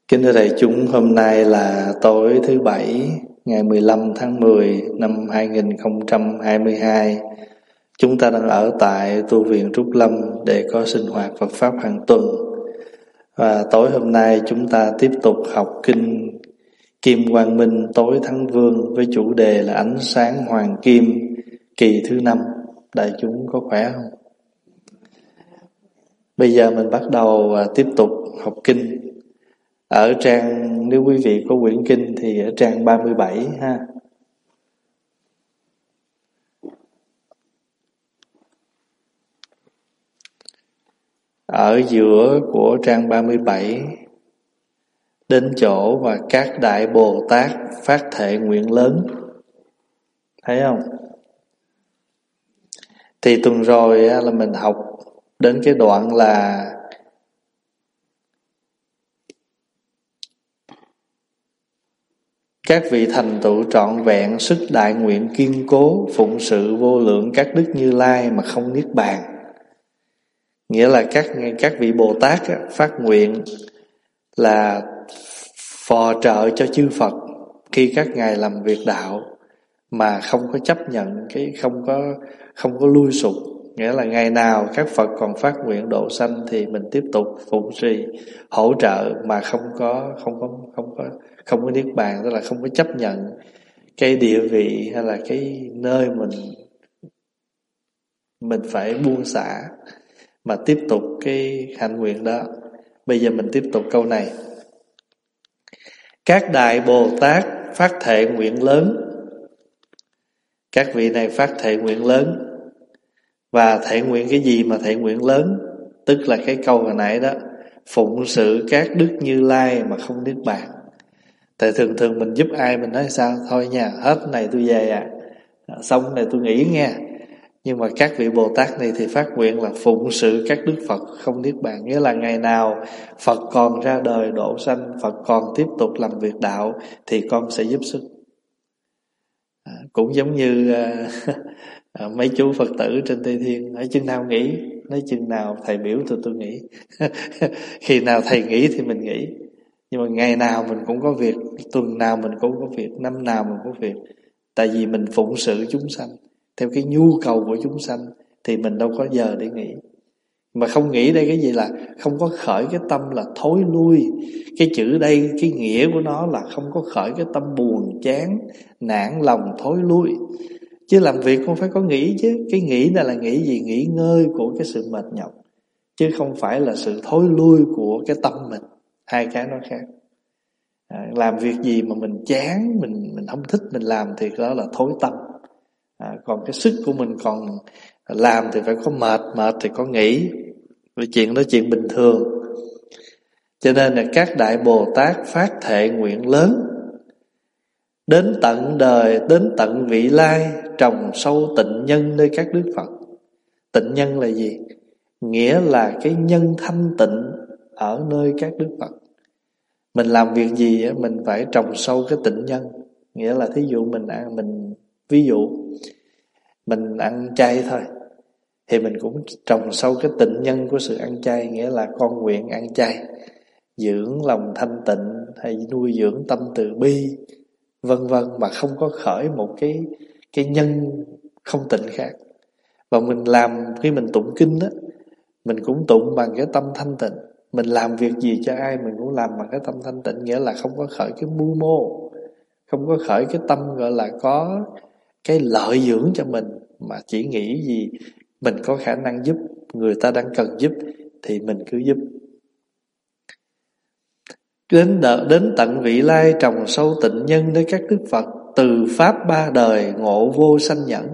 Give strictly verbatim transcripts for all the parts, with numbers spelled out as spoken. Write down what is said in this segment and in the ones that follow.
Kính thưa đại chúng, hôm nay là tối thứ Bảy, ngày mười lăm tháng mười năm hai nghìn không trăm hai mươi hai. Chúng ta đang ở tại tu viện Trúc Lâm để có sinh hoạt Phật Pháp hàng tuần. Và tối hôm nay chúng ta tiếp tục học kinh Kim Quang Minh Tối Thắng Vương với chủ đề là Ánh Sáng Hoàng Kim kỳ thứ năm. Đại chúng có khỏe không? Bây giờ mình bắt đầu và tiếp tục học kinh. Ở trang, nếu quý vị có quyển kinh thì ở trang ba mươi bảy ha. Ở giữa của trang ba mươi bảy, đến chỗ và các đại Bồ Tát phát thệ nguyện lớn. Thấy không? Thì tuần rồi là mình học đến cái đoạn là các vị thành tựu trọn vẹn sức đại nguyện kiên cố phụng sự vô lượng các đức Như Lai mà không niết bàn. Nghĩa là các các vị Bồ Tát phát nguyện là phò trợ cho chư Phật khi các ngài làm việc đạo mà không có chấp nhận cái không có không có lui sụp. Nghĩa là ngày nào các Phật còn phát nguyện độ sanh thì mình tiếp tục phụng trì hỗ trợ mà không có không có không có không có niết bàn, tức là không có chấp nhận cái địa vị hay là cái nơi mình mình phải buông xả mà tiếp tục cái hạnh nguyện đó. Bây giờ mình tiếp tục câu này. Các đại Bồ Tát phát thệ nguyện lớn. Các vị này phát thệ nguyện lớn. Và thệ nguyện cái gì mà thệ nguyện lớn? Tức là cái câu hồi nãy đó, phụng sự các đức Như Lai mà không niết bàn. Tại thường thường mình giúp ai mình nói sao? Thôi nha, hết này tôi về à, xong này tôi nghỉ nha. Nhưng mà các vị Bồ Tát này thì phát nguyện là phụng sự các đức Phật không niết bàn. Nghĩa là ngày nào Phật còn ra đời độ sanh, Phật còn tiếp tục làm việc đạo thì con sẽ giúp sức. à, Cũng giống như à, à, mấy chú Phật tử trên Tây Thiên nói chừng nào nghỉ, nói chừng nào thầy biểu thì tôi nghỉ. Khi nào thầy nghỉ thì mình nghỉ. Nhưng mà ngày nào mình cũng có việc, tuần nào mình cũng có việc, năm nào mình cũng có việc. Tại vì mình phụng sự chúng sanh theo cái nhu cầu của chúng sanh thì mình đâu có giờ để nghỉ. Mà không nghĩ đây cái gì là không có khởi cái tâm là thối lui. Cái chữ đây, cái nghĩa của nó là không có khởi cái tâm buồn chán, nản lòng thối lui. Chứ làm việc cũng phải có nghĩ chứ. Cái nghĩ này là nghĩ gì? Nghỉ ngơi của cái sự mệt nhọc, chứ không phải là sự thối lui của cái tâm mình. Hai cái nó khác. à, Làm việc gì mà mình chán, Mình mình không thích mình làm thì đó là thối tâm. à, Còn cái sức của mình còn làm thì phải có mệt, Mệt thì có nghỉ. Cái chuyện đó chuyện bình thường. Cho nên là các đại Bồ Tát phát thệ nguyện lớn, đến tận đời, đến tận vị lai, trồng sâu tịnh nhân nơi các đức Phật. Tịnh nhân là gì? Nghĩa là cái nhân thanh tịnh ở nơi các đức Phật. Mình làm việc gì mình phải trồng sâu cái tịnh nhân. Nghĩa là thí dụ mình ăn, mình ví dụ mình ăn chay thôi thì mình cũng trồng sâu cái tịnh nhân của sự ăn chay. Nghĩa là con nguyện ăn chay, dưỡng lòng thanh tịnh hay nuôi dưỡng tâm từ bi, vân vân, mà không có khởi một cái cái nhân không tịnh khác. Và mình làm, khi mình tụng kinh đó, mình cũng tụng bằng cái tâm thanh tịnh. Mình làm việc gì cho ai mình cũng làm bằng cái tâm thanh tịnh. Nghĩa là không có khởi cái mưu mô, không có khởi cái tâm gọi là có cái lợi dưỡng cho mình, mà chỉ nghĩ gì mình có khả năng giúp, người ta đang cần giúp thì mình cứ giúp. Đến, đợt, đến tận vị lai trồng sâu tịnh nhân nơi các đức Phật, từ pháp ba đời ngộ vô sanh nhẫn.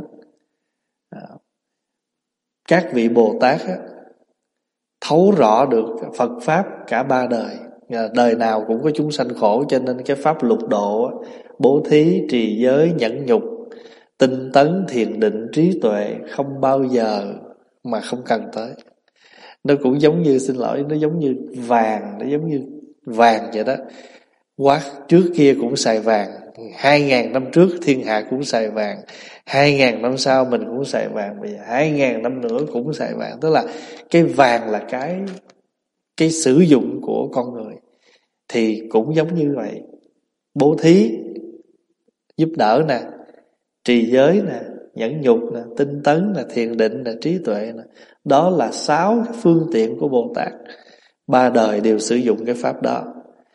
Các vị Bồ Tát á, thấu rõ được Phật Pháp cả ba đời. Đời nào cũng có chúng sanh khổ, cho nên cái pháp lục độ á, bố thí, trì giới, nhẫn nhục, tinh tấn, thiền định, trí tuệ không bao giờ mà không cần tới. Nó cũng giống như, xin lỗi, nó giống như vàng, nó giống như vàng vậy đó. Quá trước kia cũng xài vàng, hai ngàn năm trước thiên hạ cũng xài vàng, hai ngàn năm sau mình cũng xài vàng, bây giờ hai ngàn năm nữa cũng xài vàng. Tức là cái vàng là cái cái sử dụng của con người, thì cũng giống như vậy. Bố thí, giúp đỡ nè, trì giới nè, nhẫn nhục nè, tinh tấn nè, thiền định nè, trí tuệ nè. Đó là sáu phương tiện của Bồ Tát. Ba đời đều sử dụng cái pháp đó.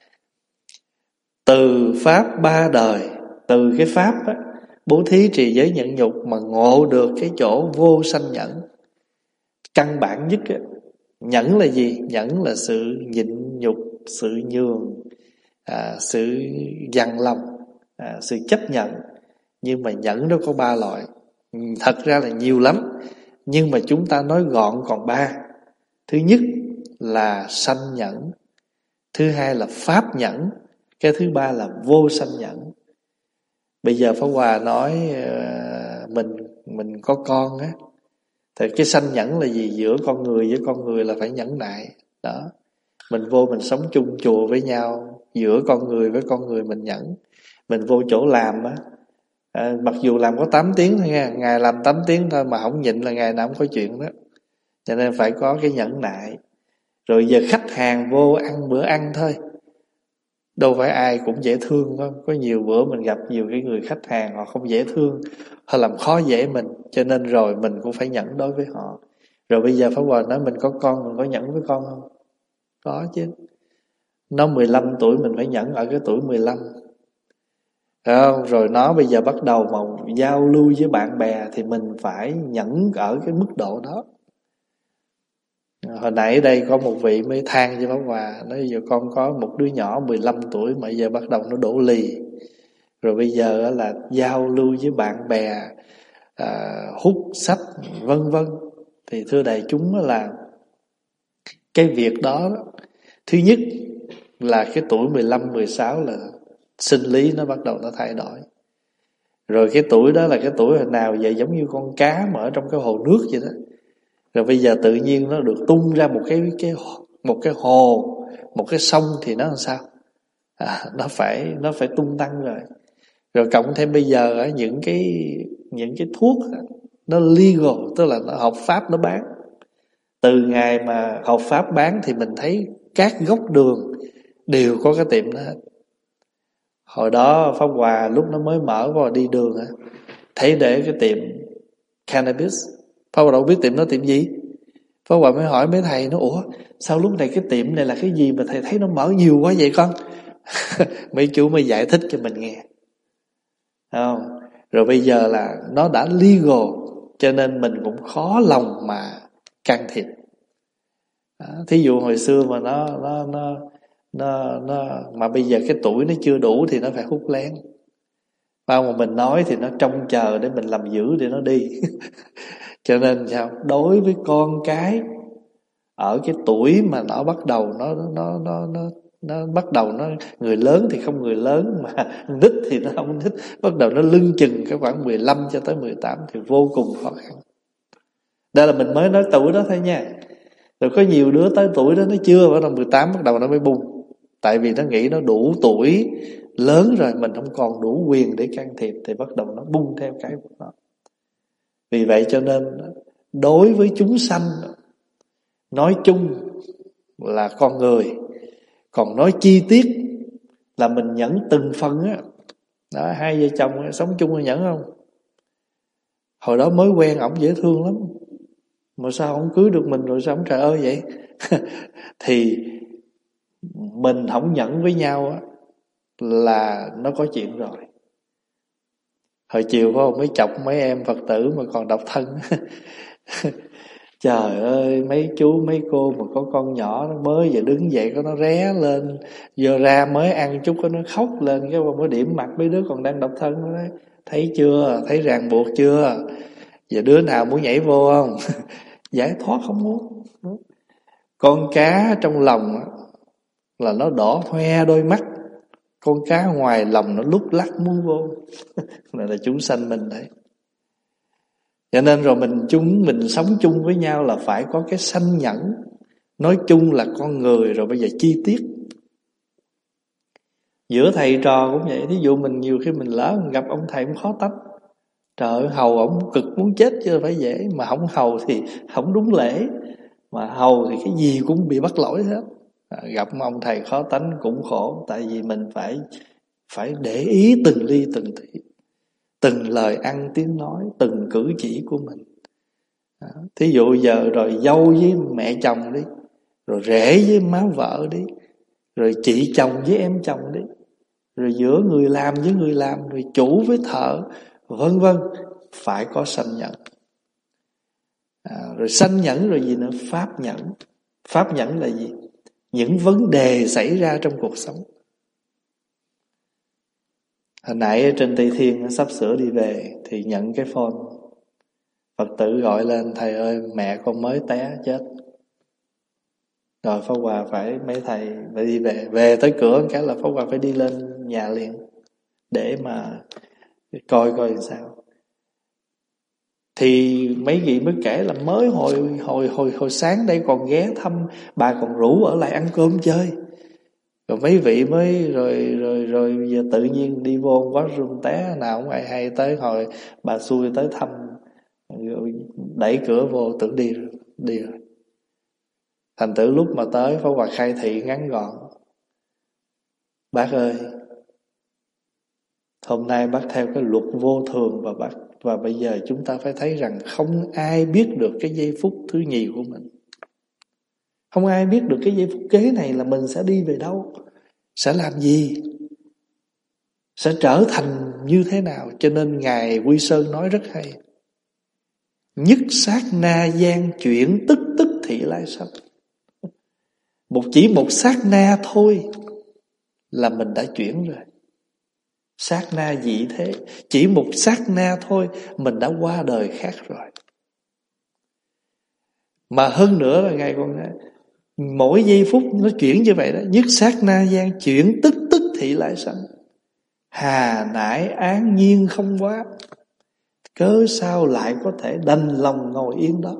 Từ pháp ba đời, từ cái pháp á, bố thí trì giới nhẫn nhục mà ngộ được cái chỗ vô sanh nhẫn. Căn bản nhất á, nhẫn là gì? Nhẫn là sự nhịn nhục, sự nhường, à, sự dằn lòng, à, sự chấp nhận. Nhưng mà nhẫn nó có ba loại. Thật ra là nhiều lắm, nhưng mà chúng ta nói gọn còn ba. Thứ nhất là sanh nhẫn, thứ hai là pháp nhẫn, cái thứ ba là vô sanh nhẫn. Bây giờ Pháp Hòa nói uh, mình mình có con á, thì cái sanh nhẫn là gì? Giữa con người với con người là phải nhẫn nại đó. Mình vô mình sống chung chùa với nhau, giữa con người với con người mình nhẫn. Mình vô chỗ làm á, à, mặc dù làm có tám tiếng thôi nha, ngày làm tám tiếng thôi mà không nhịn là ngày nào cũng có chuyện đó. Cho nên phải có cái nhẫn nại. Rồi giờ khách hàng vô ăn bữa ăn thôi, đâu phải ai cũng dễ thương không? Có nhiều bữa mình gặp nhiều cái người khách hàng họ không dễ thương, họ làm khó dễ mình, cho nên rồi mình cũng phải nhẫn đối với họ. Rồi bây giờ Pháp Hòa nói mình có con, mình có nhẫn với con không? Có chứ. Nó mười lăm tuổi mình phải nhẫn ở cái tuổi mười lăm. Không? Rồi nó bây giờ bắt đầu mà giao lưu với bạn bè thì mình phải nhẫn ở cái mức độ đó. Hồi nãy đây có một vị mới than với Pháp Hòa, nói giờ con có một đứa nhỏ mười lăm tuổi mà giờ bắt đầu nó đổ lì. Rồi bây giờ là giao lưu với bạn bè, à, hút sách vân vân. Thì thưa đại chúng là cái việc đó, thứ nhất là cái tuổi mười lăm, mười sáu là sinh lý nó bắt đầu nó thay đổi. Rồi cái tuổi đó là cái tuổi hồi nào vậy, giống như con cá mà ở trong cái hồ nước vậy đó. Rồi bây giờ tự nhiên nó được tung ra một cái cái một cái hồ, một cái sông thì nó làm sao? À, nó phải nó phải tung tăng rồi. Rồi cộng thêm bây giờ những cái những cái thuốc nó legal, tức là nó hợp pháp nó bán. Từ ngày mà hợp pháp bán thì mình thấy các góc đường đều có cái tiệm đó hết. Hồi đó Pháp Hòa lúc nó mới mở vào đi đường á, thấy để cái tiệm cannabis. Pháp Hòa đâu biết tiệm đó tiệm gì. Pháp Hòa mới hỏi mấy thầy nó, ủa sao lúc này cái tiệm này là cái gì mà thầy thấy nó mở nhiều quá vậy con? Mấy chú mới giải thích cho mình nghe. Không? Rồi bây giờ là nó đã legal, cho nên mình cũng khó lòng mà can thiệp. Đó, thí dụ hồi xưa mà nó nó nó nó nó mà bây giờ cái tuổi nó chưa đủ thì nó phải hút lén. Bao mà mình nói thì nó trông chờ để mình làm giữ để nó đi. Cho nên sao? Đối với con cái ở cái tuổi mà nó bắt đầu nó nó nó nó nó bắt đầu nó người lớn thì không người lớn mà nít thì nó không nít, bắt đầu nó lưng chừng cái khoảng mười lăm cho tới mười tám thì vô cùng khó khăn. Đây là mình mới nói tuổi đó thôi nha. Rồi có nhiều đứa tới tuổi đó nó chưa, bắt đầu mười tám bắt đầu nó mới bung. Tại vì nó nghĩ nó đủ tuổi lớn rồi, mình không còn đủ quyền để can thiệp thì bắt đầu nó bung theo cái của nó. Vì vậy cho nên đối với chúng sanh nói chung là con người, còn nói chi tiết là mình nhẫn từng phần á. Đó, hai vợ chồng sống chung là nhẫn không? Hồi đó mới quen ổng dễ thương lắm, mà sao ổng cưới được mình rồi sao ổng trời ơi vậy? Thì mình không nhẫn với nhau á là nó có chuyện rồi. Hồi chiều có mấy chọc mấy em Phật tử mà còn độc thân. Trời ơi, mấy chú mấy cô mà có con nhỏ nó mới giờ đứng dậy có nó ré lên, giờ ra mới ăn chút có nó khóc lên, cái mới điểm mặt mấy đứa còn đang độc thân nó đấy. Thấy chưa, thấy ràng buộc chưa, giờ đứa nào muốn nhảy vô không? Giải thoát không muốn. Con cá trong lòng là nó đỏ hoe đôi mắt, con cá ngoài lòng nó lúc lắc muốn vô. Này là chúng sanh mình đấy. Cho nên rồi mình chúng mình sống chung với nhau là phải có cái sanh nhẫn. Nói chung là con người, rồi bây giờ chi tiết. Giữa thầy trò cũng vậy. Thí dụ mình nhiều khi mình lỡ mình gặp ông thầy cũng khó tánh. Trời ơi, hầu ổng cực muốn chết chứ phải dễ. Mà không hầu thì không đúng lễ. Mà hầu thì cái gì cũng bị bắt lỗi hết. Gặp ông thầy khó tánh cũng khổ, tại vì mình phải phải để ý từng ly từng tí, từng lời ăn tiếng nói, từng cử chỉ của mình. Thí dụ giờ rồi dâu với mẹ chồng đi, rồi rể với má vợ đi, rồi chị chồng với em chồng đi, rồi giữa người làm với người làm, rồi chủ với thợ, vân vân, phải có sanh nhẫn. À, rồi sanh nhẫn rồi gì nữa? Pháp nhẫn. Pháp nhẫn là gì? Những vấn đề xảy ra trong cuộc sống. Hồi nãy trên Tây Thiên sắp sửa đi về thì nhận cái phone, Phật tử gọi lên: thầy ơi, mẹ con mới té chết. Rồi Pháp Hòa phải, mấy thầy phải đi về. Về tới cửa cái là Pháp Hòa phải đi lên nhà liền để mà coi coi làm sao. Thì mấy vị mới kể là mới hồi hồi hồi hồi sáng đây còn ghé thăm, bà còn rủ ở lại ăn cơm chơi. Rồi mấy vị mới rồi rồi rồi giờ tự nhiên đi vô washroom té, nào không ai hay, tới hồi bà xui tới thăm, rồi đẩy cửa vô tưởng đi rồi, đi rồi. Thành tử lúc mà tới Pháp Hòa khai thị ngắn gọn: bác ơi, hôm nay bác theo cái luật vô thường, và bác và bây giờ chúng ta phải thấy rằng không ai biết được cái giây phút thứ nhì của mình. Không ai biết được cái giây phút kế này là mình sẽ đi về đâu, sẽ làm gì, sẽ trở thành như thế nào. Cho nên Ngài Quy Sơn nói rất hay: nhất sát na gian chuyển tức tức thị lai sanh. Một chỉ một sát na thôi là mình đã chuyển rồi. Sát na dị thế, chỉ một sát na thôi mình đã qua đời khác rồi. Mà hơn nữa là Ngài còn nói, mỗi giây phút nó chuyển như vậy đó, nhất sát na gian chuyển tức tức thị lai sanh. Hà nãi án nhiên không quá, cớ sao lại có thể đành lòng ngồi yên đó.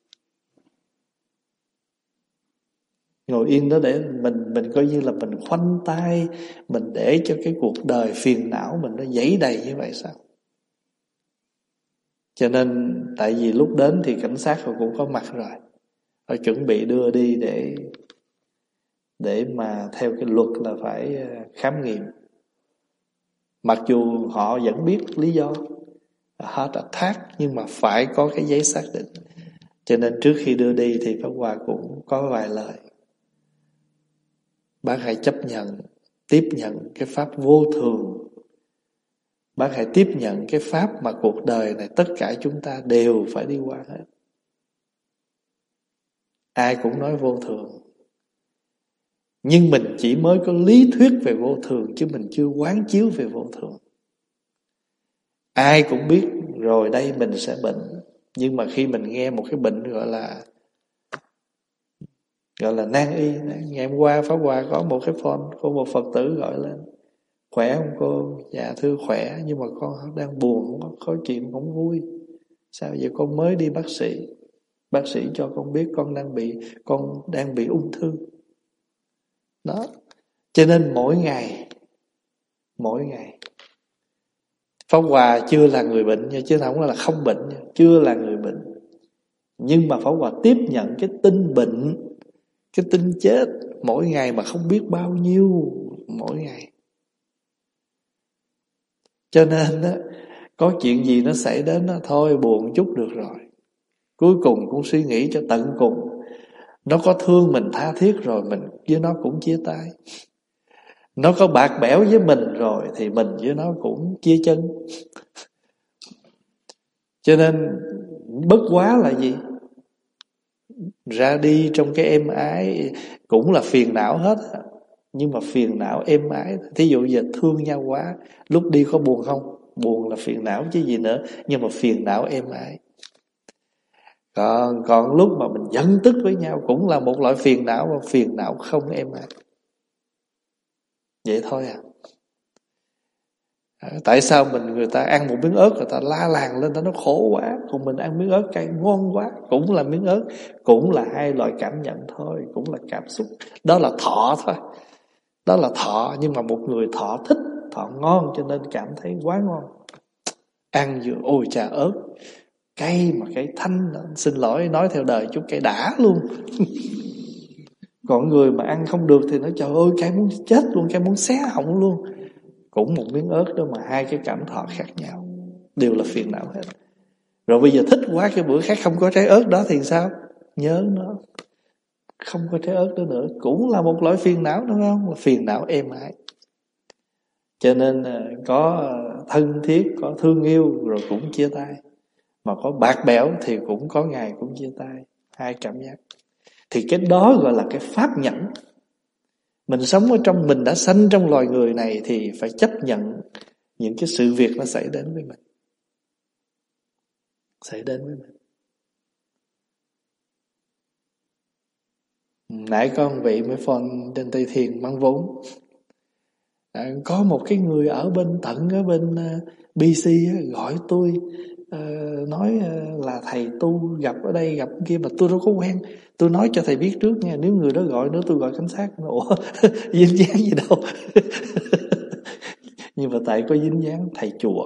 Ngồi yên đó để mình mình coi như là mình khoanh tay, mình để cho cái cuộc đời phiền não mình nó dấy đầy như vậy sao? Cho nên tại vì lúc đến thì cảnh sát họ cũng có mặt rồi, họ chuẩn bị đưa đi để để mà theo cái luật là phải khám nghiệm. Mặc dù họ vẫn biết lý do heart attack, nhưng mà phải có cái giấy xác định. Cho nên trước khi đưa đi thì Pháp Hòa cũng có vài lời: bác hãy chấp nhận, tiếp nhận cái pháp vô thường. Bác hãy tiếp nhận cái pháp mà cuộc đời này tất cả chúng ta đều phải đi qua hết. Ai cũng nói vô thường, nhưng mình chỉ mới có lý thuyết về vô thường, chứ mình chưa quán chiếu về vô thường. Ai cũng biết rồi đây mình sẽ bệnh, nhưng mà khi mình nghe một cái bệnh gọi là gọi là nan y. Ngày hôm qua Pháp Hòa có một cái phone của một Phật tử gọi lên: khỏe không cô? Dạ thưa khỏe, nhưng mà con đang buồn, có, có chuyện không vui. Sao vậy? Con mới đi bác sĩ, bác sĩ cho con biết con đang bị con đang bị ung thư. Đó. Cho nên mỗi ngày mỗi ngày Pháp Hòa chưa là người bệnh nha, chứ không là không bệnh nha, chưa là người bệnh. Nhưng mà Pháp Hòa tiếp nhận cái tin bệnh, cái tin chết mỗi ngày mà không biết bao nhiêu mỗi ngày. Cho nên đó, có chuyện gì nó xảy đến đó, thôi buồn chút được rồi, cuối cùng cũng suy nghĩ cho tận cùng. Nó có thương mình tha thiết rồi, mình với nó cũng chia tay. Nó có bạc bẽo với mình rồi thì mình với nó cũng chia chân. Cho nên bất quá là gì? Ra đi trong cái êm ái cũng là phiền não hết, nhưng mà phiền não êm ái. Thí dụ giờ thương nhau quá, lúc đi có buồn không? Buồn là phiền não chứ gì nữa, nhưng mà phiền não êm ái. Còn, còn lúc mà mình giận tức với nhau cũng là một loại phiền não, mà phiền não không êm ái. Vậy thôi à. Tại sao mình người ta ăn một miếng ớt người ta la làng lên, ta nó khổ quá, còn mình ăn miếng ớt cay ngon quá, cũng là miếng ớt, cũng là hai loại cảm nhận thôi, cũng là cảm xúc. Đó là thọ thôi, đó là thọ. Nhưng mà một người thọ thích, thọ ngon cho nên cảm thấy quá ngon. Ăn vừa ôi chà ớt cay mà cái thanh, xin lỗi nói theo đời chút, cái đã luôn. Còn người mà ăn không được thì nói trời ơi cái muốn chết luôn, cái muốn xé họng luôn. Cũng một miếng ớt đó mà hai cái cảm thọ khác nhau, đều là phiền não hết. Rồi bây giờ thích quá cái bữa khác không có trái ớt đó thì sao? Nhớ nó, không có trái ớt đó nữa, cũng là một loại phiền não đúng không? Là phiền não êm ái. Cho nên có thân thiết, có thương yêu rồi cũng chia tay. Mà có bạc bẽo thì cũng có ngày cũng chia tay. Hai cảm giác. Thì cái đó gọi là cái pháp nhẫn. Mình sống ở trong, mình đã sanh trong loài người này thì phải chấp nhận những cái sự việc nó xảy đến với mình. Xảy đến với mình. Nãy có một vị mới phone trên Tây Thiên mang vốn. À, có một cái người ở bên tận ở bên uh, bê xê gọi tôi uh, nói uh, là thầy tu gặp ở đây gặp kia mà tôi đâu có quen. Tôi nói cho thầy biết trước nha, nếu người đó gọi nữa tôi gọi cảnh sát. Ủa dính dáng gì đâu. Nhưng mà tại có dính dáng thầy chùa.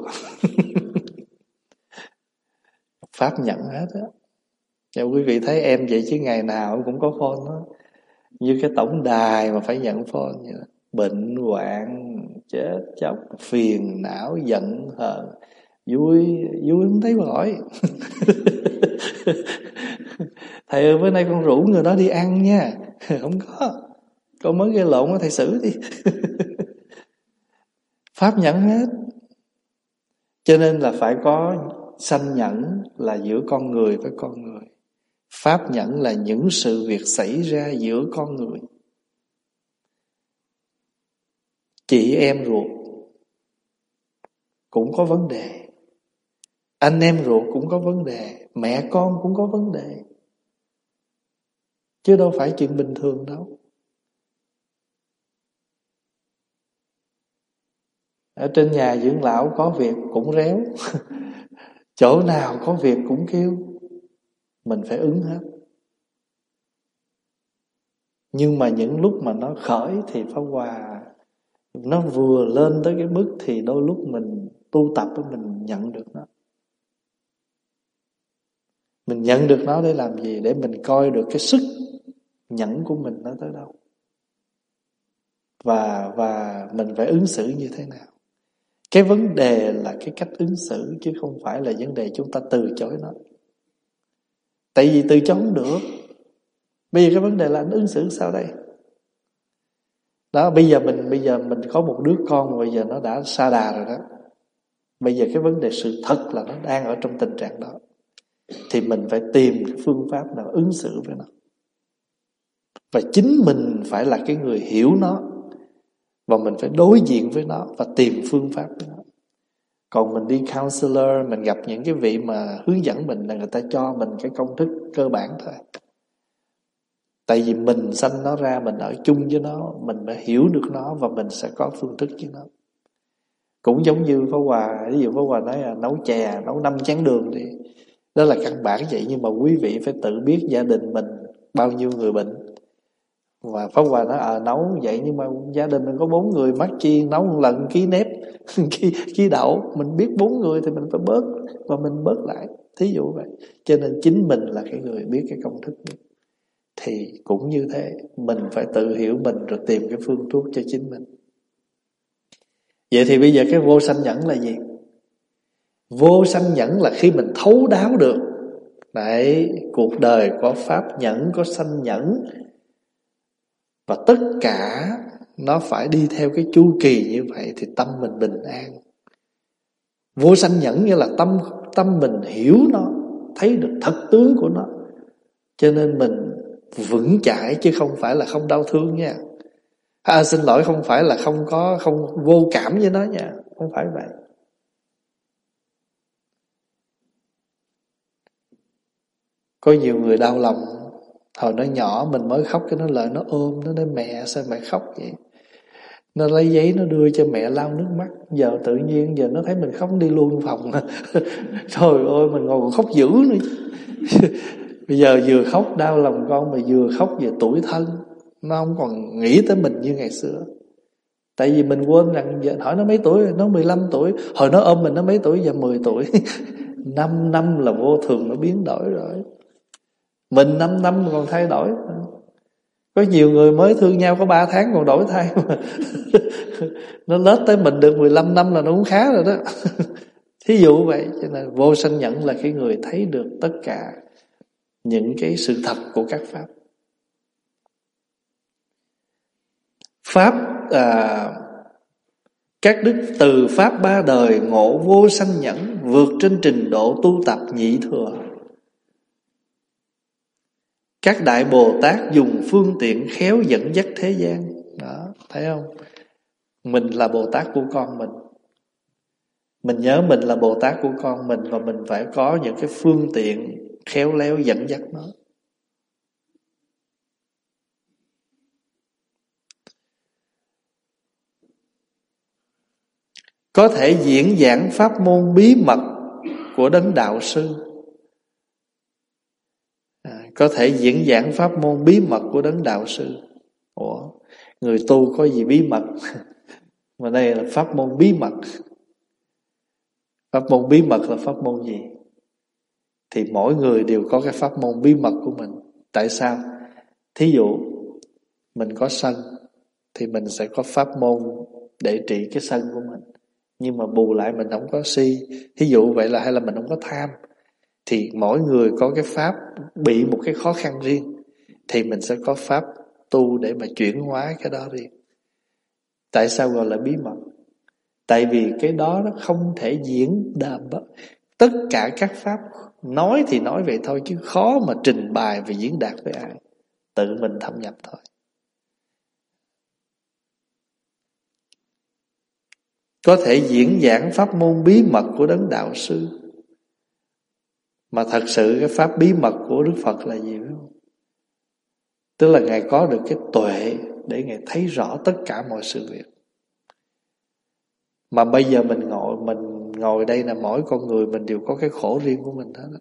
Pháp nhận hết á. Cho quý vị thấy em vậy chứ ngày nào cũng có phone đó. Như cái tổng đài mà phải nhận phone vậy đó. Bệnh hoạn, chết chóc, phiền não, giận hờn, vui vui không thấy gọi. Thầy ơi bữa nay con rủ người đó đi ăn nha. Không có, con mới gây lộn với thầy xử đi. Pháp nhẫn hết. Cho nên là phải có sanh nhẫn là giữa con người với con người. Pháp nhẫn là những sự việc xảy ra giữa con người. Chị em ruột cũng có vấn đề, anh em ruột cũng có vấn đề, mẹ con cũng có vấn đề, chứ đâu phải chuyện bình thường đâu. Ở trên nhà dưỡng lão có việc cũng réo. Chỗ nào có việc cũng kêu. Mình phải ứng hết. Nhưng mà những lúc mà nó khởi thì Pháp Hòa, nó vừa lên tới cái mức thì đôi lúc mình tu tập mình nhận được nó. Mình nhận được nó để làm gì? Để mình coi được cái sức nhẫn của mình nó tới đâu. Và, và mình phải ứng xử như thế nào. Cái vấn đề là cái cách ứng xử, chứ không phải là vấn đề chúng ta từ chối nó. Tại vì từ chối không được. Bây giờ cái vấn đề là anh ứng xử sao đây? Đó, bây giờ mình bây giờ mình có một đứa con mà bây giờ nó đã sa đà rồi đó. Bây giờ cái vấn đề sự thật là nó đang ở trong tình trạng đó. Thì mình phải tìm cái phương pháp nào ứng xử với nó. Và chính mình phải là cái người hiểu nó. Và mình phải đối diện với nó và tìm phương pháp với nó. Còn mình đi counselor, mình gặp những cái vị mà hướng dẫn mình là người ta cho mình cái công thức cơ bản thôi. Tại vì mình sanh nó ra, mình ở chung với nó, mình phải hiểu được nó và mình sẽ có phương thức với nó. Cũng giống như Pháp Hòa, ví dụ Pháp Hòa nói là nấu chè, nấu năm chén đường thì đó là căn bản vậy. Nhưng mà quý vị phải tự biết gia đình mình bao nhiêu người bệnh. Và Pháp Hòa nói à, nấu vậy nhưng mà gia đình mình có bốn người, mắc chi nấu một lần ký nếp, ký, ký đậu. Mình biết bốn người thì mình phải bớt và mình bớt lại. Thí dụ vậy. Cho nên chính mình là cái người biết cái công thức này. Thì cũng như thế, mình phải tự hiểu mình rồi tìm cái phương thuốc cho chính mình. Vậy thì bây giờ cái vô sanh nhẫn là gì? Vô sanh nhẫn là khi mình thấu đáo được đấy, cuộc đời có pháp nhẫn, có sanh nhẫn, và tất cả nó phải đi theo cái chu kỳ như vậy thì tâm mình bình an. Vô sanh nhẫn nghĩa là tâm tâm mình hiểu nó, thấy được thật tướng của nó, cho nên mình vững chãi chứ không phải là không đau thương nha. À, xin lỗi, không phải là không có không vô cảm với nó nha, không phải vậy. Có nhiều người đau lòng, hồi nó nhỏ mình mới khóc cái nó lại nó ôm nó nói mẹ sao mẹ khóc vậy. Nó lấy giấy nó đưa cho mẹ lau nước mắt. Giờ tự nhiên giờ nó thấy mình khóc đi luôn phòng. Trời ơi mình ngồi còn khóc dữ nữa. Bây giờ vừa khóc đau lòng con mà vừa khóc về tủi thân. Nó không còn nghĩ tới mình như ngày xưa. Tại vì mình quên rằng giờ hỏi nó mấy tuổi, nó mười lăm tuổi. Hồi nó ôm mình nó mấy tuổi, giờ mười tuổi. Năm năm là vô thường nó biến đổi rồi. Mình năm năm còn thay đổi. Có nhiều người mới thương nhau có ba tháng còn đổi thay mà. Nó lết tới mình được mười lăm năm là nó cũng khá rồi đó. Thí dụ vậy. Cho nên vô sanh nhẫn là cái người thấy được tất cả những cái sự thật của các pháp. Pháp à, các đức từ pháp ba đời ngộ vô sanh nhẫn, vượt trên trình độ tu tập nhị thừa. Các đại Bồ Tát dùng phương tiện khéo dẫn dắt thế gian. Đó, thấy không? Mình là Bồ Tát của con mình. Mình nhớ mình là Bồ Tát của con mình, và mình phải có những cái phương tiện khéo léo dẫn dắt nó. Có thể diễn giảng pháp môn bí mật của đấng đạo sư. À, có thể diễn giảng pháp môn bí mật của đấng đạo sư. Ủa, người tu có gì bí mật? Mà đây là pháp môn bí mật. Pháp môn bí mật là pháp môn gì? Thì mỗi người đều có cái pháp môn bí mật của mình. Tại sao? Thí dụ mình có sân thì mình sẽ có pháp môn để trị cái sân của mình. Nhưng mà bù lại mình không có si. Thí dụ vậy là hay là mình không có tham. Thì mỗi người có cái pháp bị một cái khó khăn riêng, thì mình sẽ có pháp tu để mà chuyển hóa cái đó riêng. Tại sao gọi là bí mật? Tại vì cái đó nó không thể diễn đàm. Tất cả các pháp nói thì nói vậy thôi, chứ khó mà trình bày và diễn đạt với ai. Tự mình thâm nhập thôi. Có thể diễn giảng pháp môn bí mật của đấng đạo sư. Mà thật sự cái pháp bí mật của Đức Phật là gì biết không? Tức là Ngài có được cái tuệ để Ngài thấy rõ tất cả mọi sự việc. Mà bây giờ mình ngồi Mình ngồi đây là mỗi con người mình đều có cái khổ riêng của mình hết.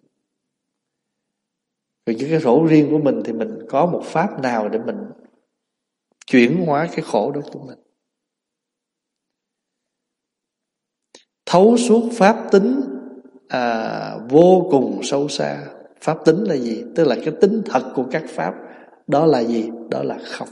Rồi những cái khổ riêng của mình thì mình có một pháp nào để mình chuyển hóa cái khổ đó của mình. Thấu suốt pháp tính à, vô cùng sâu xa. Pháp tính là gì? Tức là cái tính thật của các pháp. Đó là gì? Đó là không.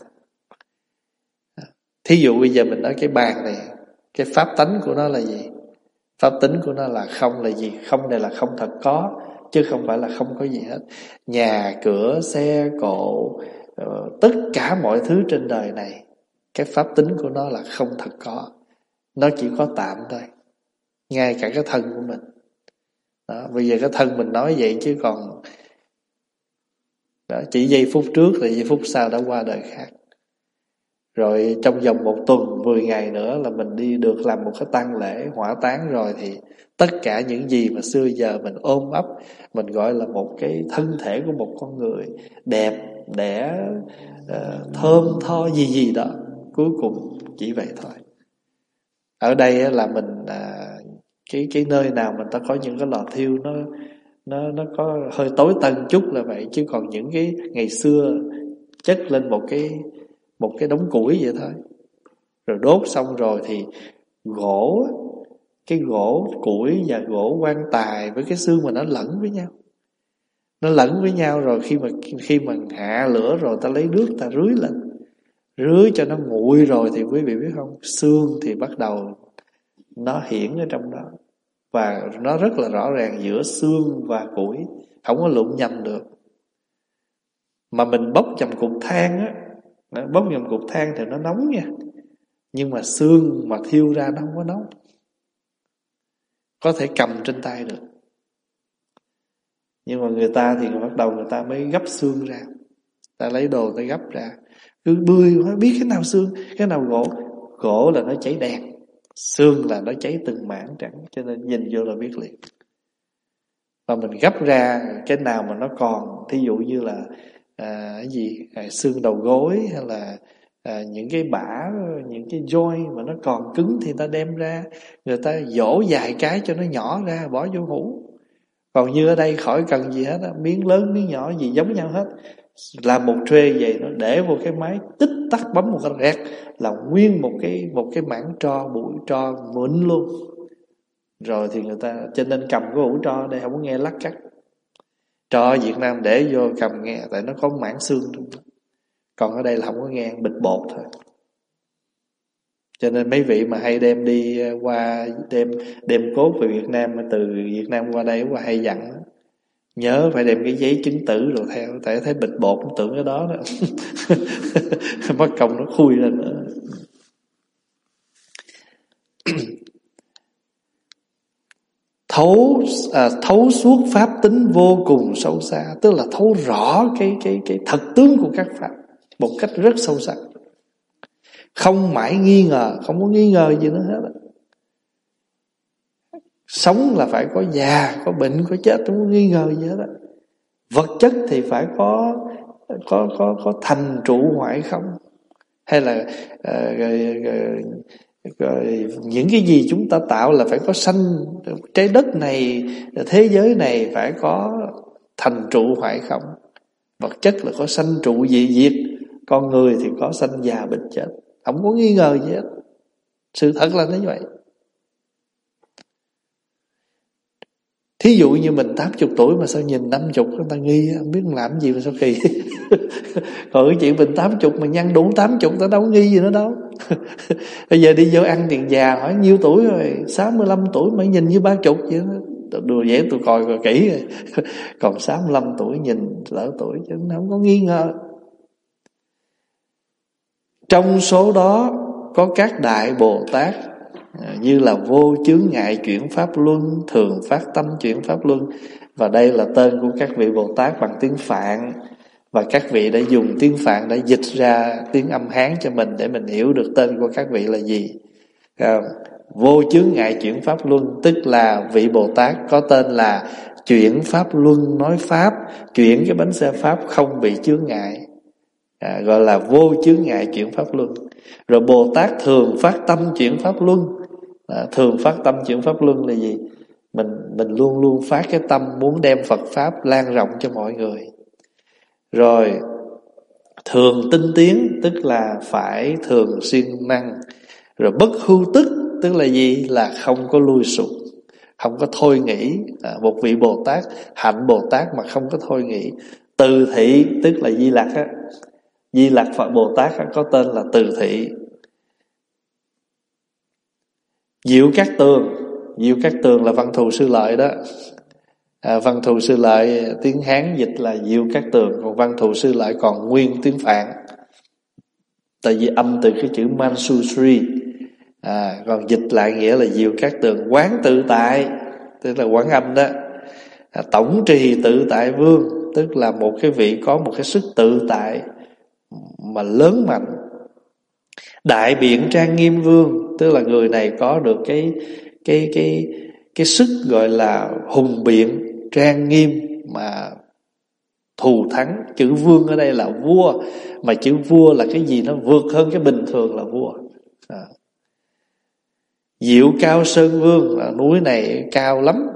Thí dụ bây giờ mình nói cái bàn này, cái pháp tánh của nó là gì? Pháp tính của nó là không là gì? Không này là không thật có, chứ không phải là không có gì hết. Nhà, cửa, xe, cộ, tất cả mọi thứ trên đời này, cái pháp tính của nó là không thật có. Nó chỉ có tạm thôi. Ngay cả cái thân của mình đó, bây giờ cái thân mình nói vậy chứ còn đó, chỉ giây phút trước là giây phút sau đã qua đời khác. Rồi trong vòng một tuần, mười ngày nữa là mình đi được làm một cái tang lễ hỏa táng rồi, thì tất cả những gì mà xưa giờ mình ôm ấp, mình gọi là một cái thân thể của một con người đẹp, đẽ, uh, thơm tho gì gì đó, cuối cùng chỉ vậy thôi. Ở đây là mình à, cái cái nơi nào mình ta có những cái lò thiêu nó nó nó có hơi tối tân chút là vậy, chứ còn những cái ngày xưa chất lên một cái một cái đống củi vậy thôi, rồi đốt xong rồi thì gỗ, cái gỗ củi và gỗ quan tài với cái xương mà nó lẫn với nhau, nó lẫn với nhau rồi khi mà khi mà hạ lửa rồi ta lấy nước ta rưới lên, rưới cho nó nguội rồi thì quý vị biết không, xương thì bắt đầu nó hiển ở trong đó, và nó rất là rõ ràng giữa xương và củi, không có lụng nhầm được. Mà mình bốc nhầm cục than á, bốc nhầm cục than thì nó nóng nha, nhưng mà xương mà thiêu ra nó không có nóng, có thể cầm trên tay được. Nhưng mà người ta thì bắt đầu người ta mới gấp xương ra, ta lấy đồ ta gấp ra, cứ bươi quá, biết cái nào xương cái nào gỗ. Gỗ là nó cháy đen, xương là nó cháy từng mảng trắng, cho nên nhìn vô là biết liền. Và mình gấp ra cái nào mà nó còn, thí dụ như là à, cái gì à, xương đầu gối, hay là à, những cái bả, những cái joint mà nó còn cứng thì ta đem ra, người ta dỗ vài cái cho nó nhỏ ra bỏ vô hũ. Còn như ở đây khỏi cần gì hết á, miếng lớn miếng nhỏ gì giống nhau hết, làm một tray vậy nó để vô cái máy tích tắc bấm một cái rẹt là nguyên một cái một cái mảng tro, bụi tro mịn luôn. Rồi thì người ta cho nên cầm cái hũ tro đây không có nghe lắc cắt. Tro Việt Nam để vô cầm nghe, tại nó có mảng xương trong đó. Còn ở đây là không có ngang, bịch bột thôi. Cho nên mấy vị mà hay đem đi qua, đem đem cốt về Việt Nam, từ Việt Nam qua đây qua hay dặn nhớ phải đem cái giấy chứng tử rồi theo, tại thấy bịch bột cũng tưởng cái đó đó. Mất công nó khui lên nữa. Thấu à, thấu suốt pháp tính vô cùng sâu xa, tức là thấu rõ cái cái cái thật tướng của các pháp một cách rất sâu sắc, không mãi nghi ngờ, không có nghi ngờ gì nữa hết. Sống là phải có già, có bệnh, có chết, không có nghi ngờ gì hết. Vật chất thì phải có có có có thành trụ hoại không, hay là uh, uh, uh, những cái gì chúng ta tạo là phải có sanh, trái đất này, thế giới này phải có thành trụ hoại không. Vật chất là có sanh trụ dị diệt, con người thì có sanh già bệnh chết, không có nghi ngờ gì hết. Sự thật là như vậy. Thí dụ như mình tám mươi tuổi mà sao nhìn năm mươi, người ta nghi, không biết làm gì mà sao kỳ. Còn cái chuyện mình tám mươi mà nhăn đủ tám mươi, ta đâu có nghi gì nữa đâu. Bây giờ đi vô ăn tiền già hỏi nhiêu tuổi rồi, sáu mươi lăm tuổi mà nhìn như ba mươi vậy đó. Đùa dễ tôi coi rồi kỹ rồi. Còn sáu mươi lăm tuổi nhìn lỡ tuổi chứ không có nghi ngờ. Trong số đó có các đại Bồ Tát như là vô chướng ngại chuyển pháp luân, thường phát tâm chuyển pháp luân. Và đây là tên của các vị Bồ Tát bằng tiếng Phạn, và các vị đã dùng tiếng Phạn đã dịch ra tiếng âm Hán cho mình để mình hiểu được tên của các vị là gì. À, vô chướng ngại chuyển pháp luân tức là vị Bồ Tát có tên là chuyển pháp luân, nói pháp, chuyển cái bánh xe pháp không bị chướng ngại, à, gọi là vô chướng ngại chuyển pháp luân. Rồi Bồ Tát thường phát tâm chuyển pháp luân. À, thường phát tâm chuyển pháp luân là gì? Mình mình luôn luôn phát cái tâm muốn đem Phật pháp lan rộng cho mọi người. Rồi thường tinh tiến tức là phải thường siêng năng. Rồi bất hưu tức tức là gì? Là không có lui sụp, không có thôi nghĩ. À, một vị Bồ Tát, hạnh Bồ Tát mà không có thôi nghĩ. Từ thị tức là Di Lặc á. Di Lặc Phật Bồ Tát á, có tên là Từ thị. Diệu Cát Tường, Diệu Cát Tường là Văn Thù Sư Lợi đó. À, Văn Thù Sư Lợi tiếng Hán dịch là Diệu Cát Tường, còn Văn Thù Sư Lợi còn nguyên tiếng Phạn. Tại vì âm từ cái chữ Mansusri, à, còn dịch lại nghĩa là Diệu Cát Tường. Quán tự tại tức là Quán Âm đó. À, tổng trì tự tại vương tức là một cái vị có một cái sức tự tại mà lớn mạnh. Đại biện trang nghiêm vương tức là người này có được cái cái cái cái sức gọi là hùng biện, trang nghiêm mà thù thắng. Chữ vương ở đây là vua, mà chữ vua là cái gì nó vượt hơn cái bình thường là vua. À. Diệu Cao Sơn Vương là núi này cao lắm.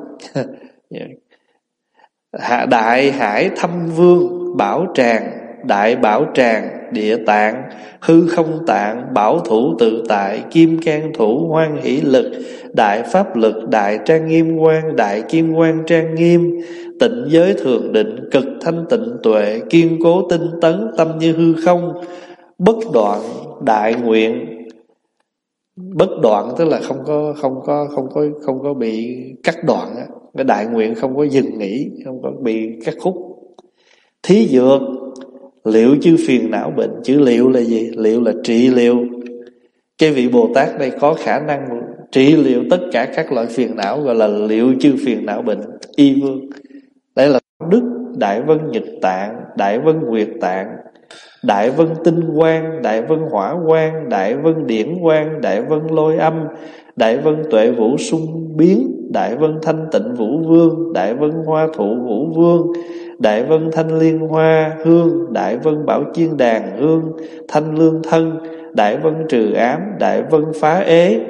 Hạ Đại Hải Thâm Vương Bảo Tràng, Đại Bảo Tràng Địa Tạng, Hư Không Tạng, Bảo Thủ Tự Tại, Kim Cang Thủ, Hoan Hỷ Lực, Đại Pháp Lực, Đại Trang Nghiêm Quang, Đại Kim Quang Trang Nghiêm, Tịnh Giới Thường Định, Cực Thanh Tịnh Tuệ, Kiên Cố Tinh Tấn, Tâm Như Hư Không, Bất Đoạn Đại Nguyện. Bất đoạn tức là không có không có không có không có bị cắt đoạn á. Cái đại nguyện không có dừng nghỉ, không có bị cắt khúc. Thí dược liệu chư phiền não bệnh. Chữ liệu là gì? Liệu là trị liệu. Cái vị Bồ Tát đây có khả năng trị liệu tất cả các loại phiền não, gọi là liệu chư phiền não bệnh, y vương. Đây là Đức Đại Vân Nhật Tạng, Đại Vân Nguyệt Tạng, Đại Vân Tinh Quang, Đại Vân Hỏa Quang, Đại Vân Điển Quang, Đại Vân Lôi Âm, Đại Vân Tuệ Vũ Sung Biến, Đại Vân Thanh Tịnh Vũ Vương, Đại Vân Hoa Thụ Vũ Vương, Đại Vân Thanh Liên Hoa Hương, Đại Vân Bảo Chiên Đàn Hương, Thanh Lương Thân, Đại Vân Trừ Ám, Đại Vân Phá Ế.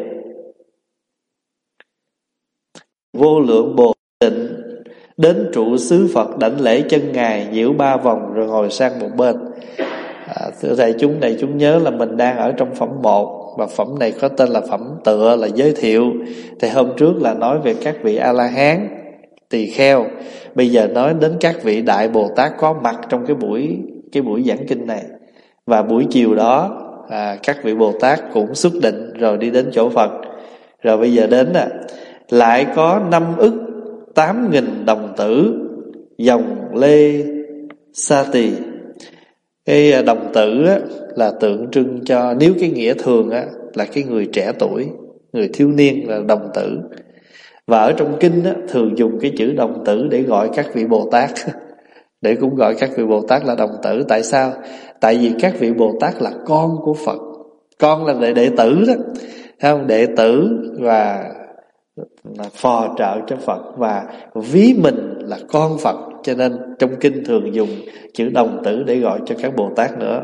Vô lượng Bồ Định đến trụ xứ Phật đảnh lễ chân Ngài, nhiễu ba vòng rồi ngồi sang một bên. À, thưa thầy chúng này chúng nhớ là mình đang ở trong phẩm một, và phẩm này có tên là phẩm tựa là giới thiệu. Thì hôm trước là nói về các vị A-la-hán, tỳ kheo. Bây giờ nói đến các vị đại Bồ Tát có mặt trong cái buổi cái buổi giảng kinh này. Và buổi chiều đó à, các vị Bồ Tát cũng xuất định rồi đi đến chỗ Phật. Rồi bây giờ đến à, lại có năm ức tám nghìn đồng tử dòng lê sa tỳ. Cái đồng tử á, là tượng trưng cho, nếu cái nghĩa thường á, là cái người trẻ tuổi, người thiếu niên là đồng tử. Và ở trong kinh á, thường dùng cái chữ đồng tử để gọi các vị Bồ Tát để cũng gọi các vị Bồ Tát là đồng tử. Tại sao? Tại vì các vị Bồ Tát là con của Phật. Con là đệ, đệ tử đó, thấy không? Đệ tử và phò trợ cho Phật, và ví mình là con Phật, cho nên trong kinh thường dùng chữ đồng tử để gọi cho các Bồ Tát nữa.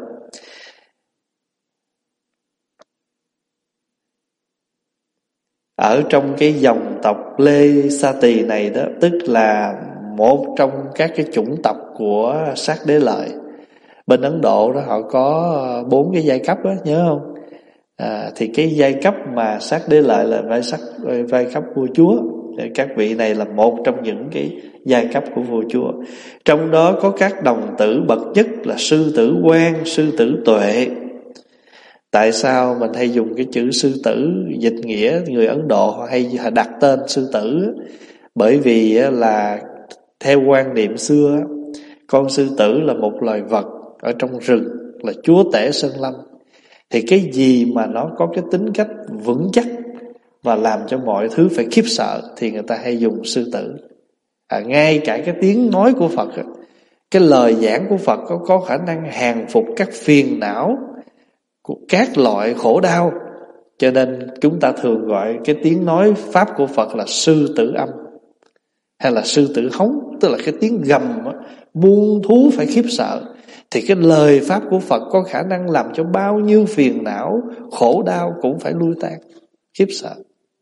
Ở trong cái dòng tộc Lê Sa Tỳ này đó, tức là một trong các cái chủng tộc của Sát Đế Lợi. Bên Ấn Độ đó họ có bốn cái giai cấp đó, nhớ không? À, thì cái giai cấp mà Sát Đế Lợi là vai sắc vai cấp vua chúa. Các vị này là một trong những cái giai cấp của vua chúa. Trong đó có các đồng tử bậc nhất là sư tử Quan, sư tử Tuệ. Tại sao mình hay dùng cái chữ sư tử dịch nghĩa? Người Ấn Độ họ hay đặt tên sư tử, bởi vì là theo quan niệm xưa, con sư tử là một loài vật ở trong rừng, là chúa tể sơn lâm. Thì cái gì mà nó có cái tính cách vững chắc và làm cho mọi thứ phải khiếp sợ thì người ta hay dùng sư tử. À, ngay cả cái tiếng nói của Phật, cái lời giảng của Phật có, có khả năng hàng phục các phiền não của các loại khổ đau. Cho nên chúng ta thường gọi cái tiếng nói Pháp của Phật là sư tử âm, hay là sư tử hống, tức là cái tiếng gầm muôn thú phải khiếp sợ. Thì cái lời Pháp của Phật có khả năng làm cho bao nhiêu phiền não, khổ đau cũng phải lui tan, khiếp sợ.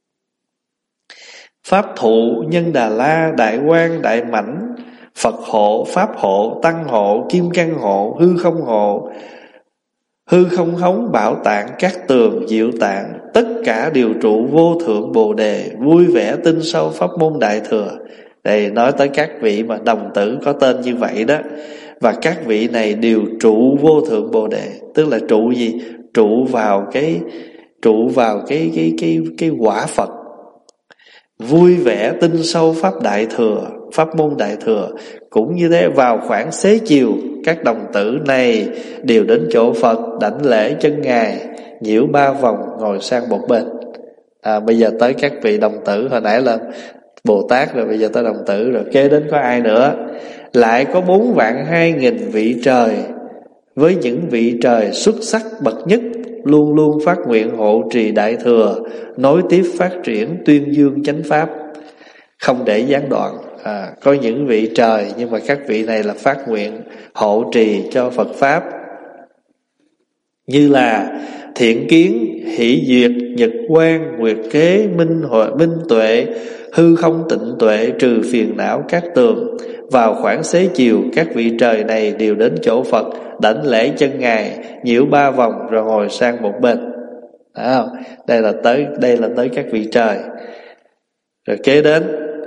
Pháp thụ, Nhân Đà La, Đại Quang, Đại Mãnh, Phật hộ, Pháp hộ, Tăng hộ, Kim Cang hộ, Hư Không hộ, Hư Không hống, Bảo Tạng, Cát Tường, Diệu Tạng, tất cả đều trụ vô thượng Bồ Đề, vui vẻ tinh sâu pháp môn Đại Thừa. Đây nói tới các vị mà đồng tử có tên như vậy đó. Và các vị này đều trụ vô thượng Bồ Đề. Tức là trụ gì? Trụ vào cái trụ vào cái cái cái cái quả Phật. Vui vẻ tinh sâu pháp Đại Thừa, pháp môn Đại Thừa. Cũng như thế, vào khoảng xế chiều, các đồng tử này đều đến chỗ Phật, đảnh lễ chân Ngài, nhiễu ba vòng ngồi sang một bên. À, bây giờ tới các vị đồng tử, hồi nãy là Bồ Tát rồi, bây giờ tới đồng tử rồi. Kế đến có ai nữa? Lại có bốn vạn hai nghìn vị trời, với những vị trời xuất sắc bậc nhất, luôn luôn phát nguyện hộ trì Đại Thừa, nối tiếp phát triển tuyên dương chánh pháp, không để gián đoạn. À, có những vị trời, nhưng mà các vị này là phát nguyện hộ trì cho Phật pháp, như là Thiện Kiến, Hỷ Duyệt, Nhật Quang, Nguyệt Kế, Minh Huệ, Minh Tuệ, Hư Không Tịnh Tuệ, Trừ Phiền Não, Cát Tường. Vào khoảng xế chiều, các vị trời này đều đến chỗ Phật, đảnh lễ chân Ngài, nhiễu ba vòng rồi ngồi sang một bên. À, đây là tới đây là tới các vị trời. Rồi kế đến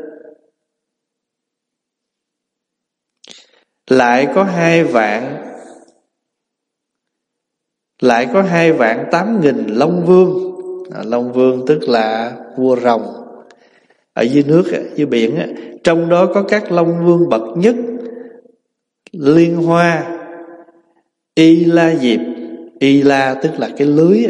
lại có hai vạn lại có hai vạn tám nghìn Long Vương. À, Long Vương tức là vua rồng ở dưới nước, dưới biển. Trong đó có các Long Vương bậc nhất, Liên Hoa, Y La Diệp. Y La tức là cái lưới,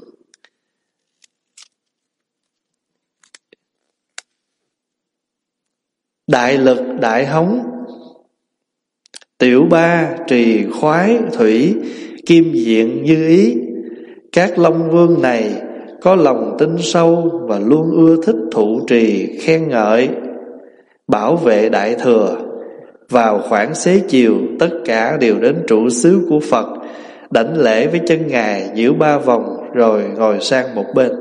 Đại Lực, Đại Hống, Tiểu Ba, Trì, Khoái, Thủy, Kim Diện, Như Ý. Các Long Vương này có lòng tin sâu và luôn ưa thích thụ trì, khen ngợi, bảo vệ Đại Thừa. Vào khoảng xế chiều, tất cả đều đến trụ xứ của Phật, đảnh lễ với chân Ngài, nhiễu ba vòng rồi ngồi sang một bên.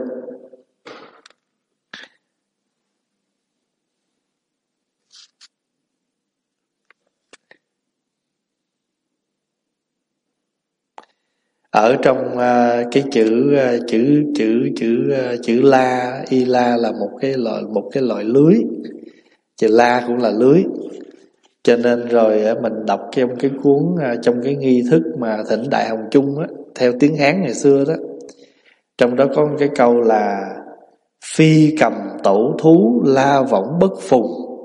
Ở trong uh, cái chữ uh, chữ chữ chữ uh, chữ La, Y La là một cái loại một cái loại lưới. Chữ La cũng là lưới. Cho nên rồi mình đọc trong cái cuốn, trong cái nghi thức mà thỉnh Đại Hồng Chung á, theo tiếng Hán ngày xưa đó, trong đó có một cái câu là phi cầm tẩu thú la võng bất phùng.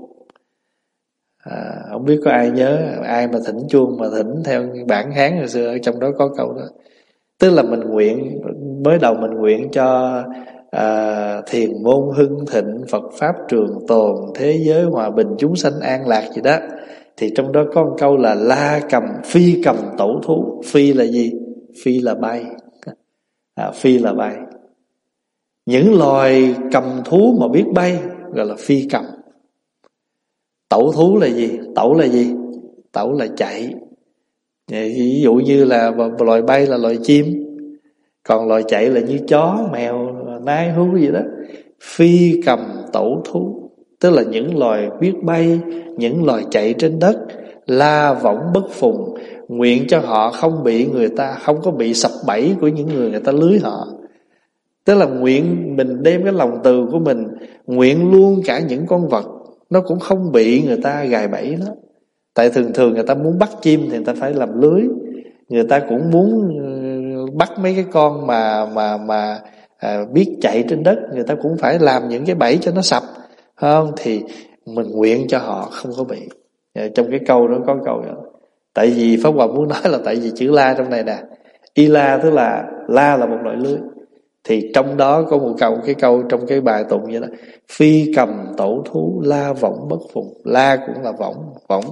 À, không biết có ai nhớ, ai mà thỉnh chuông mà thỉnh theo bản Hán ngày xưa, ở trong đó có câu đó. Tức là mình nguyện, mới đầu mình nguyện cho à, thiền môn hưng thịnh, Phật pháp trường tồn, thế giới hòa bình, chúng sanh an lạc gì đó. Thì trong đó có một câu là la cầm phi cầm tẩu thú. Phi là gì? Phi là bay. À, phi là bay. Những loài cầm thú mà biết bay gọi là phi cầm. Tẩu thú là gì? Tẩu là gì? Tẩu là chạy. Ví dụ như là loài bay là loài chim, còn loài chạy là như chó, mèo, nai, hú gì đó. Phi cầm tẩu thú, tức là những loài biết bay, những loài chạy trên đất. La võng bất phùng, nguyện cho họ không bị người ta, không có bị sập bẫy của những người người ta lưới họ. Tức là nguyện mình đem cái lòng từ của mình, nguyện luôn cả những con vật nó cũng không bị người ta gài bẫy nó. Tại thường thường người ta muốn bắt chim thì người ta phải làm lưới. Người ta cũng muốn bắt mấy cái con mà mà mà à, biết chạy trên đất, người ta cũng phải làm những cái bẫy cho nó sập, không? Thì mình nguyện cho họ không có bị. Trong cái câu đó có câu đó. Tại vì Pháp Hòa muốn nói là tại vì chữ la trong này nè, y la tức là la là một loại lưới. Thì trong đó có một câu, cái câu trong cái bài tụng vậy đó: phi cầm tẩu thú la võng bất phùng. La cũng là võng, võng.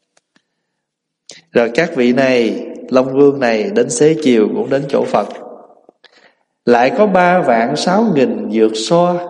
Rồi các vị này, Long Vương này đến xế chiều cũng đến chỗ Phật. Lại có ba vạn sáu nghìn dược xoa.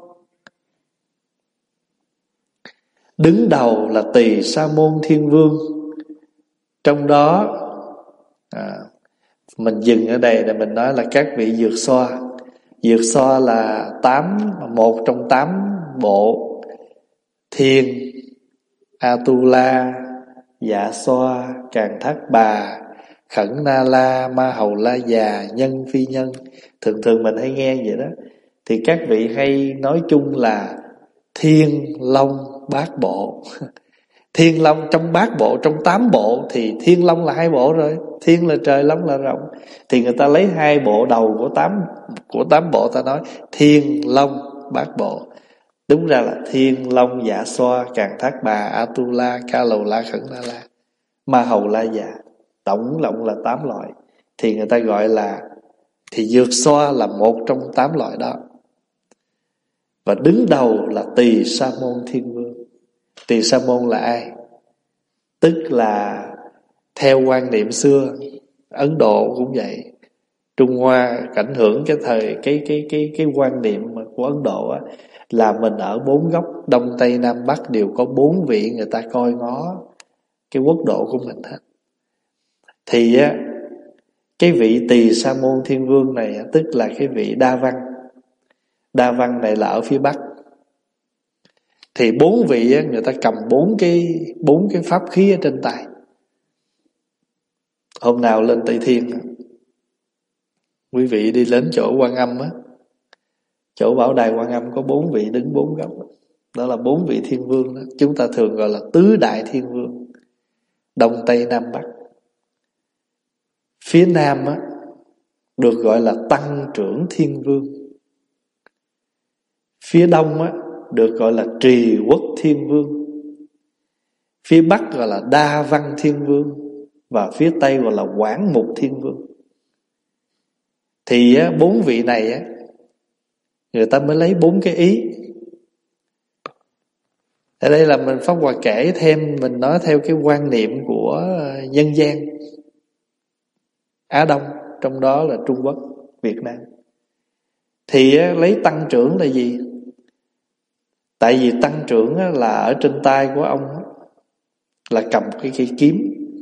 Đứng đầu là Tỳ Sa Môn Thiên Vương. Trong đó à, mình dừng ở đây để mình nói là các vị dược xoa. Dược xoa là tám, một trong tám bộ: Thiên, Atula, Dạ Xoa, Càn Thác Bà, Khẩn Na La, Ma Hầu La Già, Nhân Phi Nhân. Thường thường mình hay nghe vậy đó. Thì các vị hay nói chung là Thiên Long Bát Bộ. Thiên Long trong bát bộ, trong tám bộ thì Thiên Long là hai bộ rồi. Thiên là trời, Long là rộng. Thì người ta lấy hai bộ đầu của tám của tám bộ, ta nói Thiên Long Bát Bộ. Đúng ra là Thiên Long, Dạ Xoa, Càn Thác Bà, Atula, Ca Lầu La, Khẩn Na La, Ma Hầu La Già. Tổng cộng là tám loại. Thì người ta gọi là, thì dược xoa là một trong tám loại đó. Và đứng đầu là Tỳ Sa Môn Thiên Vương. Tỳ Sa Môn là ai? Tức là theo quan niệm xưa, Ấn Độ cũng vậy, Trung Hoa ảnh hưởng cái thời cái cái cái cái quan niệm của Ấn Độ á, là mình ở bốn góc Đông Tây Nam Bắc đều có bốn vị người ta coi ngó cái quốc độ của mình hết. Thì á, cái vị Tỳ Sa Môn Thiên Vương này tức là cái vị Đa Văn. Đa Văn này là ở phía Bắc. Thì bốn vị á, người ta cầm bốn cái bốn cái pháp khí ở trên tay. Hôm nào lên Tây Thiên, quý vị đi đến chỗ Quan Âm á, chỗ Bảo Đài Quan Âm có bốn vị đứng bốn góc. Đó là bốn vị Thiên Vương đó. Chúng ta thường gọi là tứ đại Thiên Vương, Đông Tây Nam Bắc. Phía Nam á, được gọi là Tăng Trưởng Thiên Vương. Phía Đông á, được gọi là Trì Quốc Thiên Vương. Phía Bắc gọi là Đa Văn Thiên Vương. Và phía Tây gọi là Quảng Mục Thiên Vương. Thì á, bốn vị này á, người ta mới lấy bốn cái ý. Ở đây là mình Pháp Hòa kể thêm, mình nói theo cái quan niệm của dân gian Á Đông, trong đó là Trung Quốc, Việt Nam. Thì á, lấy Tăng Trưởng là gì? Tại vì Tăng Trưởng á, là ở trên tay của ông á, là cầm cái cây kiếm.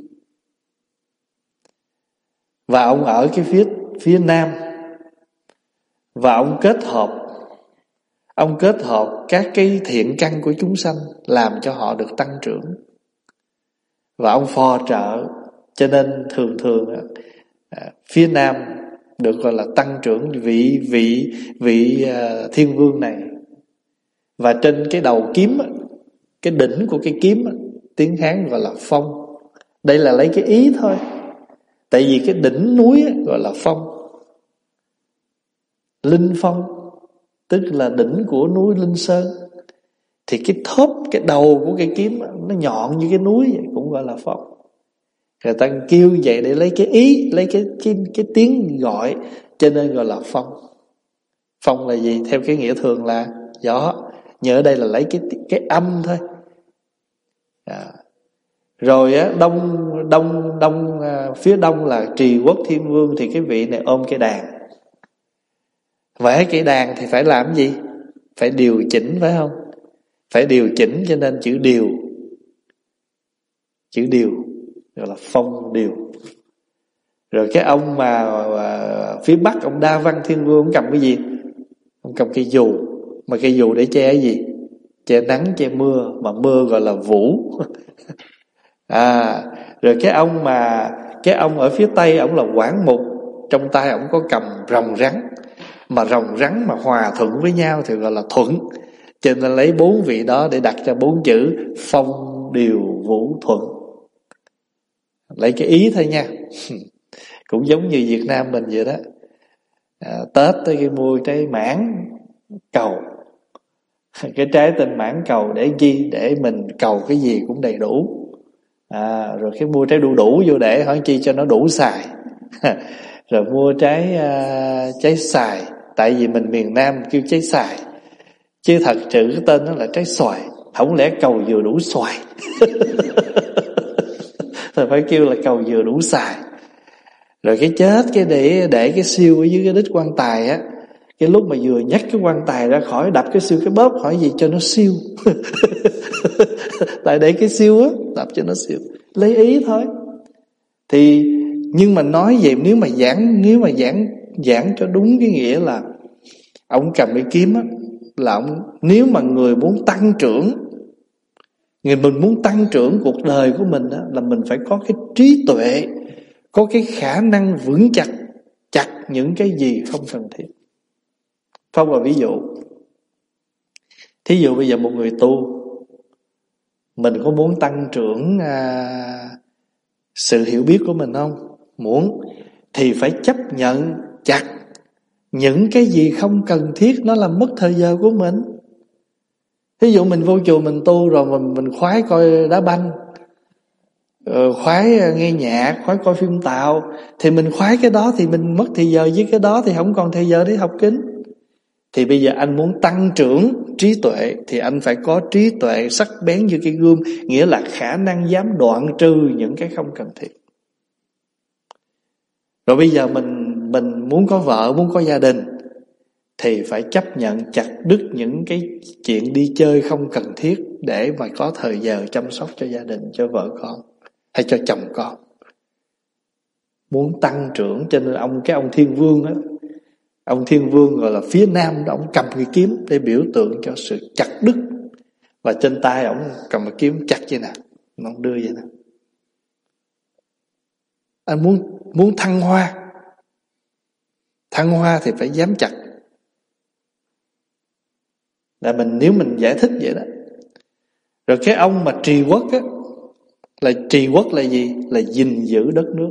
Và ông ở cái phía phía Nam. Và ông kết hợp Ông kết hợp các cái thiện căn của chúng sanh, làm cho họ được tăng trưởng. Và ông phò trợ. Cho nên thường thường à, phía Nam được gọi là tăng trưởng vị vị vị uh, Thiên Vương này. Và trên cái đầu kiếm, cái đỉnh của cái kiếm tiếng Hán gọi là phong. Đây là lấy cái ý thôi. Tại vì cái đỉnh núi gọi là phong. Linh phong tức là đỉnh của núi Linh Sơn. Thì cái thốp, cái đầu của cây kiếm nó nhọn như cái núi vậy, cũng gọi là phong. Người ta kêu vậy để lấy cái ý, lấy cái, cái, cái tiếng gọi, cho nên gọi là phong. Phong là gì? Theo cái nghĩa thường là gió, nhưng ở đây là lấy cái, cái âm thôi. À. Rồi á, đông, đông, đông à, phía đông là Trì Quốc Thiên Vương, thì cái vị này ôm cái đàn. Vẽ cái đàn thì phải làm gì? Phải điều chỉnh, phải không? Phải điều chỉnh, cho nên chữ điều, chữ điều gọi là phong điều. Rồi cái ông mà à, phía bắc, ông Đa Văn Thiên Vương, ông cầm cái gì? Ông cầm cây dù. Mà cây dù để che cái gì? Che nắng, che mưa. Mà mưa gọi là vũ. À, rồi cái ông mà cái ông ở phía tây, ông là Quảng Mục, trong tay ông có cầm rồng rắn. Mà rồng rắn mà hòa thuận với nhau thì gọi là thuận. Cho nên lấy bốn vị đó để đặt cho bốn chữ phong điều vũ thuận. Lấy cái ý thôi nha. Cũng giống như Việt Nam mình vậy đó. À, Tết tới cái mua trái mãng cầu. Cái trái tên mãng cầu để chi? Để mình cầu cái gì cũng đầy đủ. À, rồi cái mua trái đu đủ vô để hỏi chi cho nó đủ xài. Rồi mua trái uh, trái xài, tại vì mình miền Nam kêu trái xài, chứ thật sự cái tên nó là trái xoài. Không lẽ cầu vừa đủ xoài? Thì phải kêu là cầu vừa đủ xài. Rồi cái chết cái để để cái siêu ở dưới cái đít quan tài á, cái lúc mà vừa nhắc cái quan tài ra khỏi đập cái siêu, cái bóp hỏi gì cho nó siêu. Tại để cái siêu á, đập cho nó siêu. Lấy ý thôi. Thì nhưng mà nói vậy, nếu mà giảng nếu mà giảng giảng cho đúng cái nghĩa là ông cầm cái kiếm á, là ông, nếu mà người muốn tăng trưởng, người mình muốn tăng trưởng cuộc đời của mình á, là mình phải có cái trí tuệ, có cái khả năng vững chặt chặt những cái gì không cần thiết. Phong vào ví dụ, thí dụ bây giờ một người tu, mình có muốn tăng trưởng à, sự hiểu biết của mình không? Muốn. Thì phải chấp nhận chặt những cái gì không cần thiết, nó làm mất thời giờ của mình. Thí dụ mình vô chùa mình tu rồi mình, mình khoái coi đá banh, khoái nghe nhạc, khoái coi phim Tàu, thì mình khoái cái đó thì mình mất thời giờ với cái đó, thì không còn thời giờ để học kinh. Thì bây giờ anh muốn tăng trưởng trí tuệ thì anh phải có trí tuệ sắc bén như cái gươm, nghĩa là khả năng dám đoạn trừ những cái không cần thiết. Rồi bây giờ mình mình muốn có vợ, muốn có gia đình, thì phải chấp nhận chặt đứt những cái chuyện đi chơi không cần thiết để mà có thời giờ chăm sóc cho gia đình, cho vợ con hay cho chồng con. Muốn tăng trưởng, cho nên ông cái ông Thiên Vương á, ông Thiên Vương gọi là phía nam đó, ông cầm cái kiếm để biểu tượng cho sự chặt đứt. Và trên tay ông cầm cái kiếm chặt vậy nè, nó đưa vậy nè. Anh muốn muốn thăng hoa, thăng hoa thì phải dám chặt. Là mình, nếu mình giải thích vậy đó. Rồi cái ông mà trì quốc á, là trì quốc là gì? Là gìn giữ đất nước.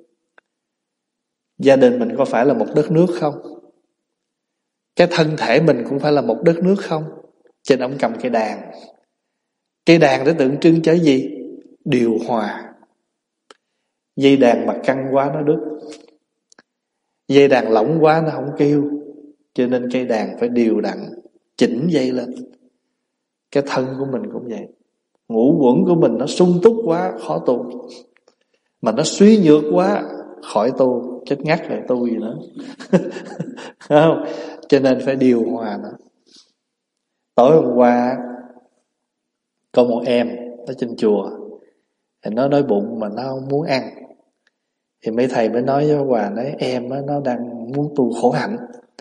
Gia đình mình có phải là một đất nước không? Cái thân thể mình cũng phải là một đất nước không? Trên ông cầm cây đàn. Cây đàn để tượng trưng cho gì? Điều hòa. Dây đàn mà căng quá nó đứt, dây đàn lỏng quá nó không kêu. Cho nên cây đàn phải điều đặn, chỉnh dây lên. Cái thân của mình cũng vậy. Ngũ quẩn của mình nó sung túc quá khó tu, mà nó suy nhược quá khỏi tu, chết ngắt lại tu gì nữa. Không? Cho nên phải điều hòa nó. Tối hôm qua có một em ở trên chùa, thì nó đói bụng mà nó không muốn ăn. Thì mấy thầy mới nói với Hòa, nói em á, nó đang muốn tu khổ hạnh.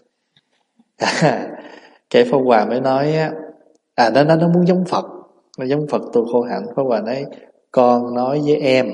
Cái Pháp Hòa mới nói á, à nó, nó, nó muốn giống Phật, nó giống Phật tu khổ hạnh. Pháp Hòa nói, con nói với em,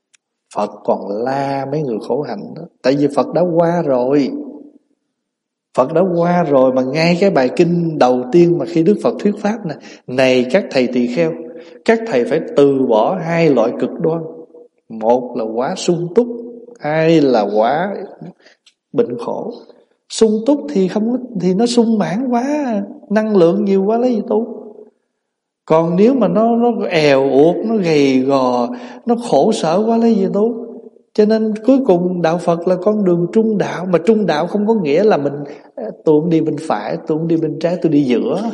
Phật còn la mấy người khổ hạnh đó. Tại vì Phật đã qua rồi. Phật đã qua rồi, mà ngay cái bài kinh đầu tiên mà khi Đức Phật thuyết pháp này, này các thầy tỳ kheo, các thầy phải từ bỏ hai loại cực đoan. Một là quá sung túc, hai là quá bệnh khổ. Sung túc thì không thì nó sung mãn quá, năng lượng nhiều quá lấy gì tu. Còn nếu mà nó nó èo uột, nó gầy gò, nó khổ sở quá lấy gì tu. Cho nên cuối cùng đạo Phật là con đường trung đạo. Mà trung đạo không có nghĩa là mình tôi không đi bên phải, tôi không đi bên trái, tôi đi giữa.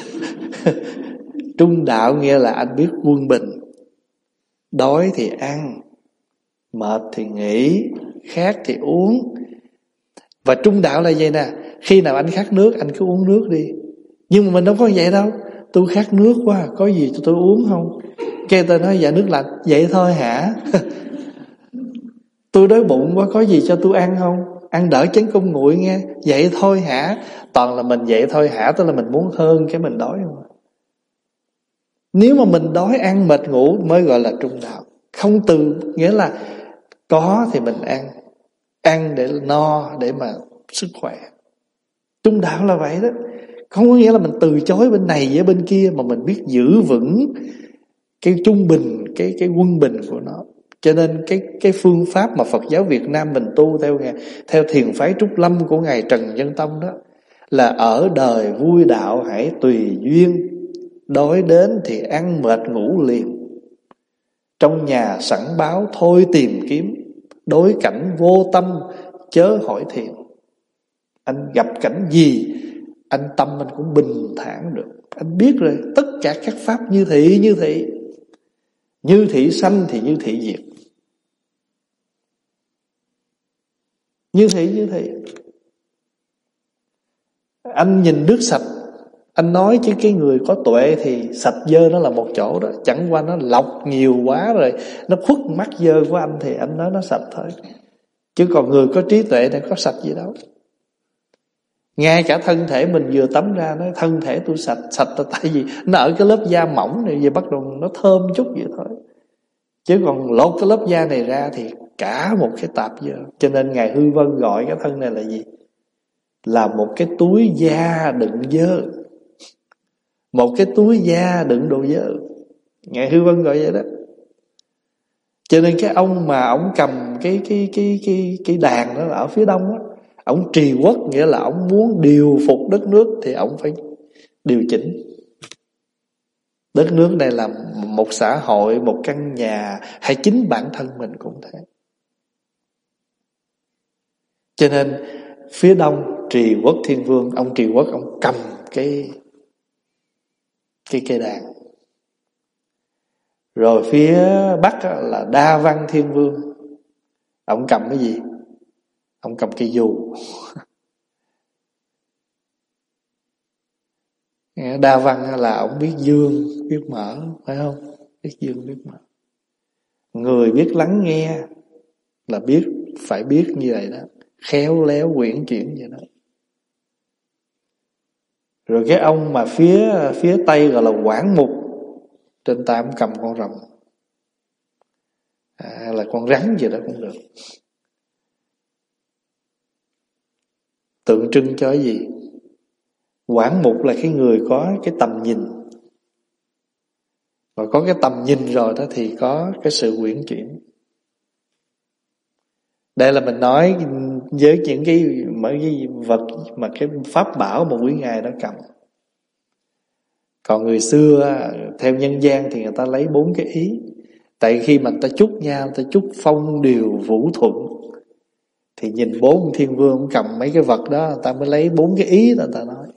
Trung đạo nghĩa là anh biết quân bình. Đói thì ăn, mệt thì nghỉ, khát thì uống. Và trung đạo là vậy nè, khi nào anh khát nước anh cứ uống nước đi. Nhưng mà mình đâu có vậy đâu. Tôi khát nước quá, có gì cho tôi uống không? Cái tôi nói dạ nước lạnh. Vậy thôi hả? Tôi đói bụng quá, có gì cho tôi ăn không? Ăn đỡ chén cơm nguội nghe. Vậy thôi hả? Toàn là mình vậy thôi hả, tức là mình muốn hơn cái mình đói không? Nếu mà mình đói ăn mệt ngủ mới gọi là trung đạo. Không từ, nghĩa là có thì mình ăn, ăn để no, để mà sức khỏe. Trung đạo là vậy đó. Không có nghĩa là mình từ chối bên này với bên kia, mà mình biết giữ vững cái trung bình, cái cái quân bình của nó. Cho nên cái cái phương pháp mà Phật giáo Việt Nam mình tu theo theo thiền phái Trúc Lâm của ngài Trần Nhân Tông đó là ở đời vui đạo hãy tùy duyên, đói đến thì ăn mệt ngủ liền. Trong nhà sẵn báo thôi tìm kiếm, đối cảnh vô tâm chớ hỏi thiền. Anh gặp cảnh gì anh tâm anh cũng bình thản được. Anh biết rồi, tất cả các pháp như thị như thị, như thị sanh thì như thị diệt, như thị như thị. Anh nhìn nước sạch, anh nói chứ cái người có tuệ thì sạch dơ nó là một chỗ đó. Chẳng qua nó lọc nhiều quá rồi, nó khuất mắt dơ của anh thì anh nói nó sạch thôi. Chứ còn người có trí tuệ này có sạch gì đâu. Ngay cả thân thể mình vừa tắm ra, nói thân thể tôi sạch. Sạch là tại vì nó ở cái lớp da mỏng này, vậy bắt đầu nó thơm chút vậy thôi. Chứ còn lột cái lớp da này ra thì cả một cái tạp dơ. Cho nên Ngài Hư Vân gọi cái thân này là gì? Là một cái túi da đựng dơ. Một cái túi da đựng đồ dơ. Ngài Hư Vân gọi vậy đó. Cho nên cái ông mà ông cầm cái cái cái cái cái đàn đó là ở phía đông á, ông trì quốc, nghĩa là ông muốn điều phục đất nước thì ông phải điều chỉnh. Đất nước này là một xã hội, một căn nhà, hay chính bản thân mình cũng thế. Cho nên phía đông Trì Quốc Thiên Vương, ông Trì Quốc ông cầm cái cái cây đàn. Rồi phía bắc là Đa Văn Thiên Vương, ông cầm cái gì? Ông cầm cây dù. Đa Văn là ông biết dương, biết mở, phải không? Biết dương, biết mở. Người biết lắng nghe là biết, phải biết như vậy đó. Khéo léo quyển chuyển vậy đó. Rồi cái ông mà phía phía tây gọi là Quảng Mục, trên tay ông cầm con rồng, à, là con rắn gì đó cũng được. Tượng trưng cho cái gì? Quảng Mục là cái người có cái tầm nhìn. Và có cái tầm nhìn rồi đó thì có cái sự quyển chuyển. Đây là mình nói với những cái mấy cái vật mà cái pháp bảo mà quý ngài đã cầm. Còn người xưa theo nhân gian thì người ta lấy bốn cái ý. Tại khi mà người ta chúc nhau, người ta chúc phong điều vũ thuận, thì nhìn bốn thiên vương cầm mấy cái vật đó, người ta mới lấy bốn cái ý đó người ta nói.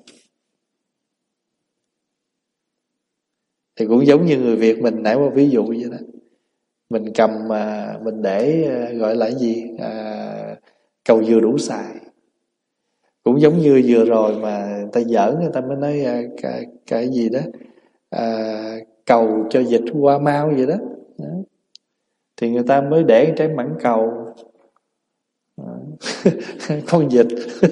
Thì cũng giống như người Việt mình nãy qua ví dụ vậy đó. Mình cầm mà mình để gọi là cái gì? À, cầu dừa đủ xài. Cũng giống như vừa rồi mà người ta giỡn, người ta mới nói à, cái, cái gì đó à, cầu cho dịch qua mau vậy đó. Đó. Thì người ta mới để trái mãng cầu. Con dịch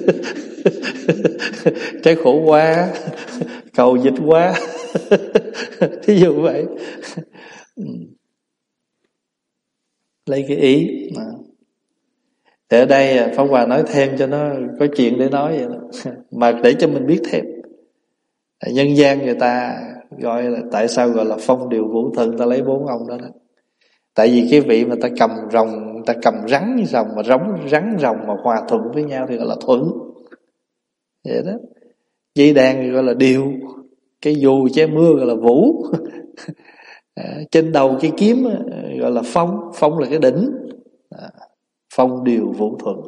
trái khổ quá, cầu dịch quá. Thí dụ vậy. Lấy cái ý mà. Thì ở đây Pháp Hòa nói thêm cho nó có chuyện để nói vậy đó. Mà để cho mình biết thêm. Nhân gian người ta gọi là, tại sao gọi là phong điều vũ thần, ta lấy bốn ông đó đó. Tại vì cái vị mà ta cầm rồng, ta cầm rắn với rồng, mà rống rắn rồng mà hòa thuận với nhau thì gọi là thuận. Vậy đó. Dây đàn thì gọi là điều, cái dù che mưa gọi là vũ. À, trên đầu cái kiếm gọi là phong, phong là cái đỉnh. À, phong điều vũ thuận.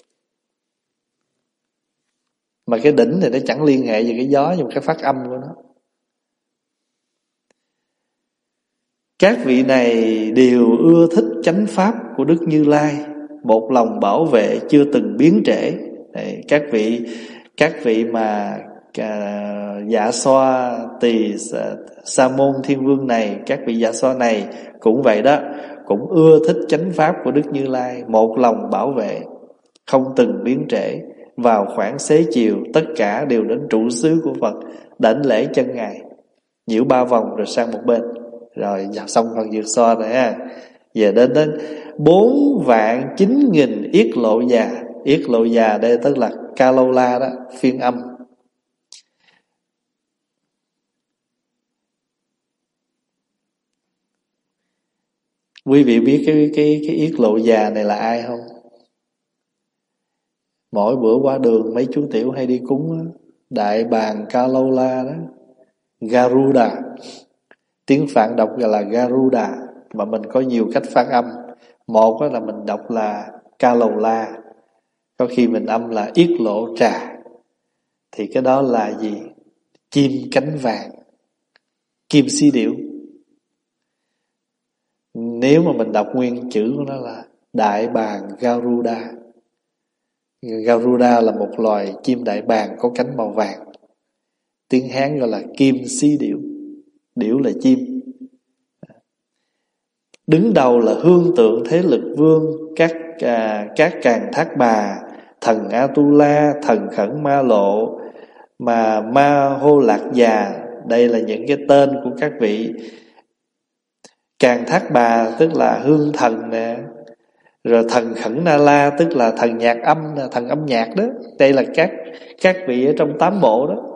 Mà cái đỉnh thì nó chẳng liên hệ gì cái gió, nhưng cái phát âm của nó. Các vị này đều ưa thích chánh pháp của Đức Như Lai, một lòng bảo vệ chưa từng biến trễ. Đấy, các vị các vị mà à, dạ xoa tỳ sa môn thiên vương này, các vị dạ xoa này cũng vậy đó, cũng ưa thích chánh pháp của Đức Như Lai, một lòng bảo vệ không từng biến trễ. Vào khoảng xế chiều, tất cả đều đến trụ xứ của Phật đảnh lễ chân Ngài, nhiễu ba vòng rồi sang một bên. Rồi xong phần vượt xoa rồi ha. Giờ đến đến bốn vạn chín nghìn yết lộ già. Yết lộ già đây tức là Kalola đó, phiên âm. Quý vị biết cái cái cái yết lộ già này là ai không? Mỗi bữa qua đường mấy chú tiểu hay đi cúng đó, Đại bàng Kalola đó, Garuda. Tiếng Phạn đọc là Garuda, mà mình có nhiều cách phát âm. Một là mình đọc là Kalola, có khi mình âm là yết lộ trà. Thì cái đó là gì? Chim cánh vàng, kim si điểu. Nếu mà mình đọc nguyên chữ của nó là Đại bàng Garuda. Garuda là một loài chim đại bàng có cánh màu vàng. Tiếng Hán gọi là kim si điểu. Điểu là chim. Đứng đầu là hương tượng thế lực vương, các à, các Càn Thác Bà, thần Atula, thần Khẩn Ma Lộ, mà Ma Hô Lạc Già. Đây là những cái tên của các vị. Càn Thác Bà tức là hương thần nè, rồi thần Khẩn Na La tức là thần nhạc âm, thần âm nhạc đó. Đây là các các vị ở trong tám bộ đó.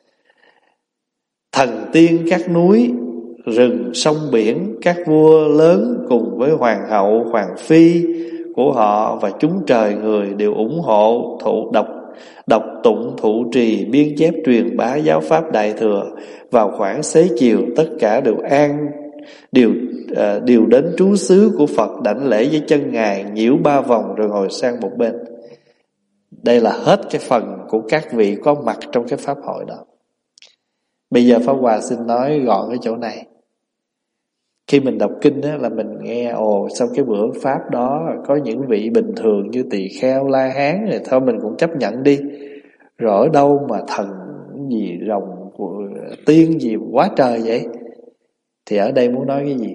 Thần tiên các núi, rừng, sông biển, các vua lớn cùng với hoàng hậu, hoàng phi của họ và chúng trời người đều ủng hộ thụ đọc đọc tụng thụ trì biên chép truyền bá giáo pháp đại thừa. Vào khoảng xế chiều, tất cả đều an đều à, đều đến trú xứ của Phật đảnh lễ với chân Ngài, nhiễu ba vòng rồi ngồi sang một bên. Đây là hết cái phần của các vị có mặt trong cái pháp hội đó. Bây giờ Pháp Hòa xin nói gọn cái chỗ này. Khi mình đọc kinh á, là mình nghe ồ sau cái bữa pháp đó có những vị bình thường như Tỳ Kheo, La Hán, thì thôi mình cũng chấp nhận đi. Rồi ở đâu mà thần gì rồng của tiên gì quá trời vậy? Thì ở đây muốn nói cái gì?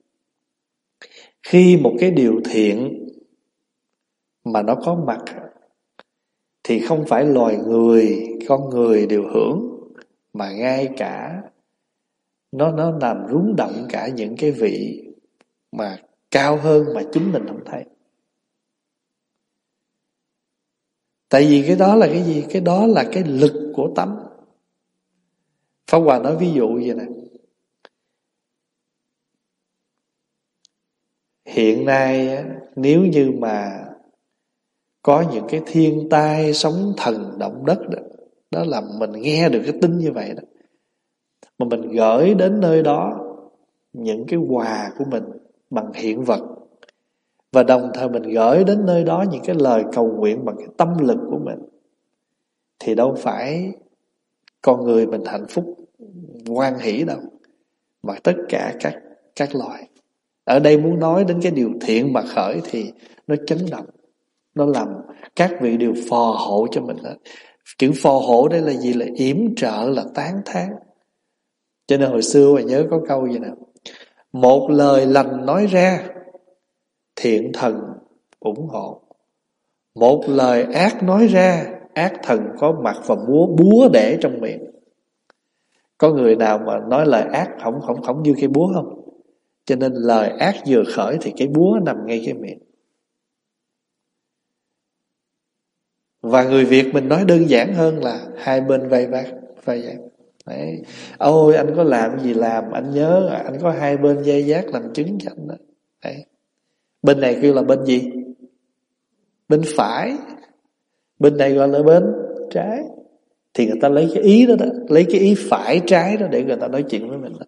Khi một cái điều thiện mà nó có mặt thì không phải loài người, con người đều hưởng, mà ngay cả nó nó làm rúng động cả những cái vị mà cao hơn mà chúng mình không thấy. Tại vì cái đó là cái gì? Cái đó là cái lực của tánh. Pháp Hòa nói ví dụ vậy nè. Hiện nay nếu như mà có những cái thiên tai, sóng thần, động đất đó, đó là mình nghe được cái tin như vậy đó, mà mình gửi đến nơi đó những cái quà của mình bằng hiện vật, và đồng thời mình gửi đến nơi đó những cái lời cầu nguyện bằng cái tâm lực của mình, thì đâu phải con người mình hạnh phúc hoan hỷ đâu, mà tất cả các các loài. Ở đây muốn nói đến cái điều thiện mà khởi thì nó chấn động, nó làm các vị đều phò hộ cho mình đó. Chữ phò hộ đây là gì? Là yểm trợ, là tán thán. Cho nên hồi xưa bạn nhớ có câu gì nào: một lời lành nói ra, thiện thần ủng hộ. Một lời ác nói ra, ác thần có mặt và múa búa để trong miệng. Có người nào mà nói lời ác không không không như cái búa không? Cho nên lời ác vừa khởi thì cái búa nằm ngay cái miệng. Và người Việt mình nói đơn giản hơn là hai bên vay vác vay vác. Đấy. Ôi anh có làm gì làm, anh nhớ anh có hai bên dây dát làm chứng cho anh đó. Đấy. Bên này kêu là bên gì? Bên phải. Bên này gọi là bên trái. Thì người ta lấy cái ý đó đó, lấy cái ý phải trái đó để người ta nói chuyện với mình đó.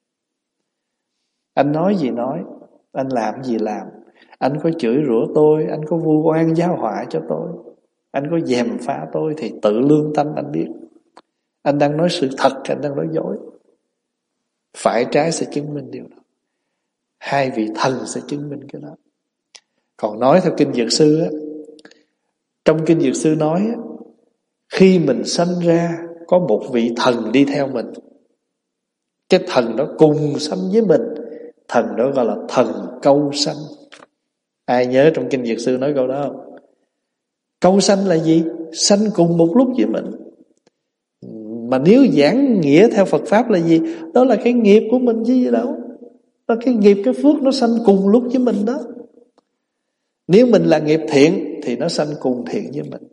Anh nói gì nói, anh làm gì làm, anh có chửi rủa tôi, anh có vu oan giáo họa cho tôi, anh có gièm pha tôi, thì tự lương tâm anh biết anh đang nói sự thật, anh đang nói dối. Phải trái sẽ chứng minh điều đó. Hai vị thần sẽ chứng minh cái đó. Còn nói theo kinh Dược Sư á, trong kinh Dược Sư nói á, khi mình sanh ra có một vị thần đi theo mình. Cái thần đó cùng sanh với mình, thần đó gọi là thần câu sanh. Ai nhớ trong kinh Dược Sư nói câu đó không? Câu sanh là gì? Sanh cùng một lúc với mình. Mà nếu giảng nghĩa theo Phật Pháp là gì? Đó là cái nghiệp của mình chứ gì đâu. Đó, cái nghiệp, cái phước nó sanh cùng lúc với mình đó. Nếu mình là nghiệp thiện thì nó sanh cùng thiện với mình.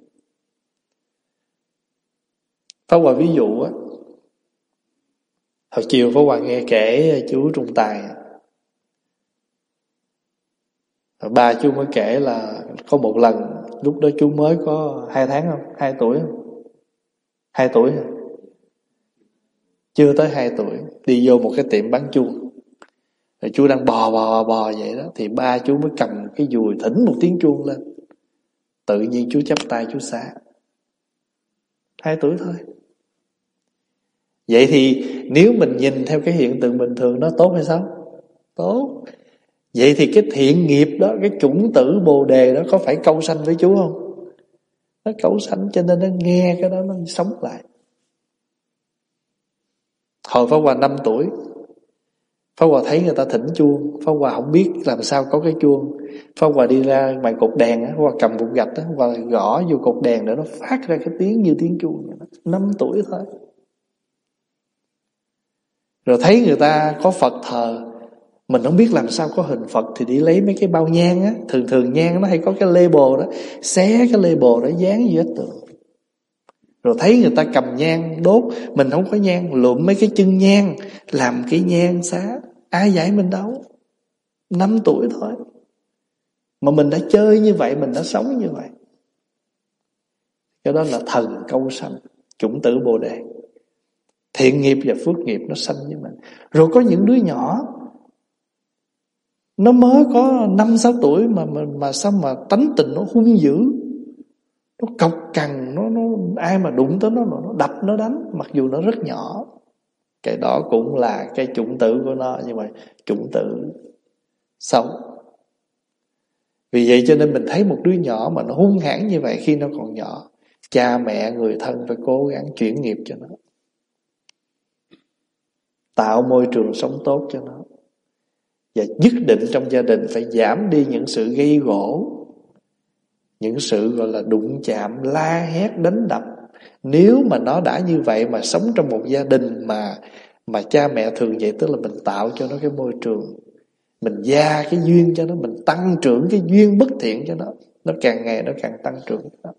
Pháp Hòa ví dụ á, hồi chiều Pháp Hòa nghe kể chú Trung Tài, ba chú mới kể là có một lần, lúc đó chú mới có hai tháng không? Hai tuổi không? Hai tuổi không? Chưa tới hai tuổi, đi vô một cái tiệm bán chuông. Rồi chú đang bò bò bò vậy đó, thì ba chú mới cầm cái dùi thỉnh một tiếng chuông lên. Tự nhiên chú chắp tay chú xá. Hai tuổi thôi. Vậy thì nếu mình nhìn theo cái hiện tượng bình thường, nó tốt hay xấu? Tốt. Vậy thì cái thiện nghiệp đó, cái chủng tử Bồ Đề đó, có phải câu sanh với chú không? Nó câu sanh, cho nên nó nghe cái đó nó sống lại. Hồi Pháp Hòa năm tuổi, Pháp Hòa thấy người ta thỉnh chuông, Pháp Hòa không biết làm sao có cái chuông. Pháp Hòa đi ra ngoài cột đèn, Pháp Hòa cầm cục gạch đó, và gõ vô cột đèn để nó phát ra cái tiếng như tiếng chuông. Năm tuổi thôi. Rồi thấy người ta có Phật thờ, mình không biết làm sao có hình Phật, thì đi lấy mấy cái bao nhang á, thường thường nhang nó hay có cái label đó, xé cái label đó dán vô vách tường. Rồi thấy người ta cầm nhang đốt, mình không có nhang, lụm mấy cái chân nhang làm cái nhang xá. Ai dạy mình đâu. Năm tuổi thôi mà mình đã chơi như vậy, mình đã sống như vậy. Cái đó là thần câu sanh, chủng tử Bồ Đề. Thiện nghiệp và phước nghiệp nó sanh với mình. Rồi có những đứa nhỏ, nó mới có năm sáu tuổi mà, mà mà sao mà tánh tình nó hung dữ, nó cọc cằn, nó nó ai mà đụng tới nó nó đập nó đánh, mặc dù nó rất nhỏ. Cái đó cũng là cái chủng tử của nó, nhưng mà chủng tử xấu. Vì vậy cho nên mình thấy một đứa nhỏ mà nó hung hãn như vậy khi nó còn nhỏ, cha mẹ người thân phải cố gắng chuyển nghiệp cho nó, tạo môi trường sống tốt cho nó. Và nhất định trong gia đình phải giảm đi những sự gây gổ, những sự gọi là đụng chạm, la hét, đánh đập. Nếu mà nó đã như vậy mà sống trong một gia đình mà mà cha mẹ thường vậy, tức là mình tạo cho nó cái môi trường, mình gia cái duyên cho nó, mình tăng trưởng cái duyên bất thiện cho nó, nó càng ngày nó càng tăng trưởng đó.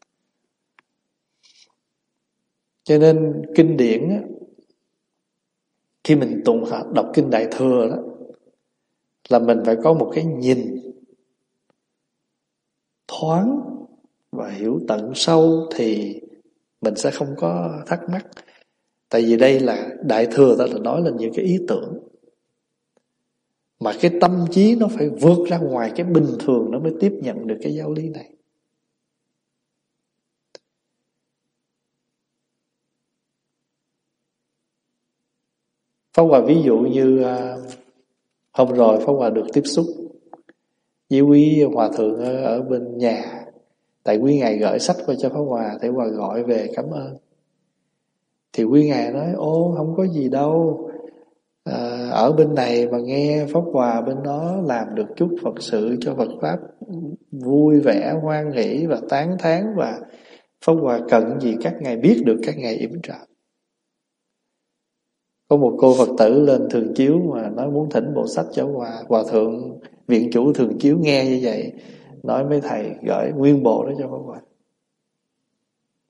Cho nên kinh điển á, khi mình tụng đọc kinh Đại Thừa đó, là mình phải có một cái nhìn thoáng và hiểu tận sâu, thì mình sẽ không có thắc mắc. Tại vì đây là Đại Thừa, ta là nói lên những cái ý tưởng mà cái tâm trí nó phải vượt ra ngoài cái bình thường, nó mới tiếp nhận được cái giáo lý này. Pháp Hòa ví dụ như hôm rồi Pháp Hòa được tiếp xúc với quý hòa thượng ở, ở bên nhà. Tại quý ngài gửi sách qua cho Pháp Hòa, để Hòa gọi về cảm ơn. Thì quý ngài nói: ô không có gì đâu, à, ở bên này mà nghe Pháp Hòa bên đó làm được chút Phật sự cho Phật Pháp, vui vẻ, hoan hỷ và tán thán, và Pháp Hòa cần gì các ngài biết được, các ngài yểm trợ. Có một cô Phật tử lên Thường Chiếu mà nói muốn thỉnh bộ sách cho Hòa. Hòa thượng viện chủ Thường Chiếu nghe như vậy, nói mấy thầy gửi nguyên bộ đó cho Pháp Hòa.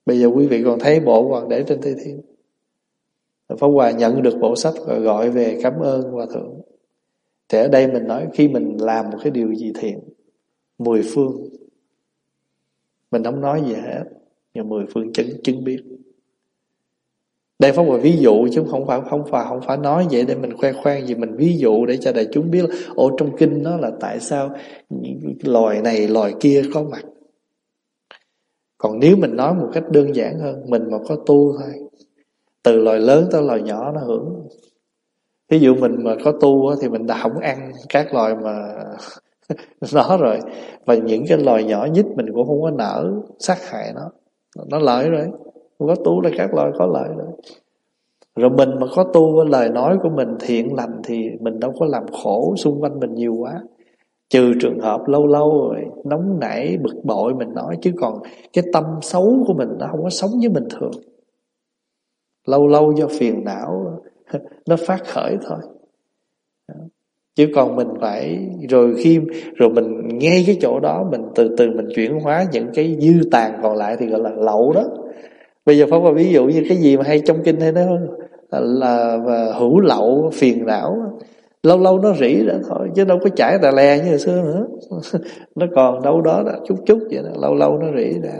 Bây giờ quý vị còn thấy bộ còn để trên Tây Thiên. Pháp Hòa nhận được bộ sách rồi gọi về cảm ơn Hòa Thượng. Thì ở đây mình nói khi mình làm một cái điều gì thiện, mười phương, mình không nói gì hết, nhưng mười phương chứng chứng biết. Đây Pháp Hòa ví dụ chứ không phải không phải không phải nói vậy để mình khoe khoang gì, mình ví dụ để cho đại chúng biết là ồ, trong kinh đó là tại sao loài này loài kia có mặt. Còn nếu mình nói một cách đơn giản hơn, mình mà có tu thôi, từ loài lớn tới loài nhỏ nó hưởng. Ví dụ mình mà có tu thì mình đã không ăn các loài mà nó rồi, và những cái loài nhỏ nhất mình cũng không có nỡ sát hại nó, nó lợi rồi. Có tu là các loài có lợi rồi. Rồi mình mà có tu, lời nói của mình thiện lành thì mình đâu có làm khổ xung quanh mình nhiều quá. Trừ trường hợp lâu lâu rồi nóng nảy bực bội mình nói, chứ còn cái tâm xấu của mình nó không có sống với bình thường. Lâu lâu do phiền não nó phát khởi thôi. Chứ còn mình phải rồi khi rồi mình ngay cái chỗ đó mình từ từ mình chuyển hóa những cái dư tàn còn lại thì gọi là lậu đó. Bây giờ Pháp Hòa ví dụ như cái gì mà hay trong kinh hay nó là, là và hữu lậu phiền não, lâu lâu nó rỉ ra thôi chứ đâu có chảy tà lè như hồi xưa nữa. Nó còn đâu đó, đó chút chút vậy đó, lâu lâu nó rỉ ra.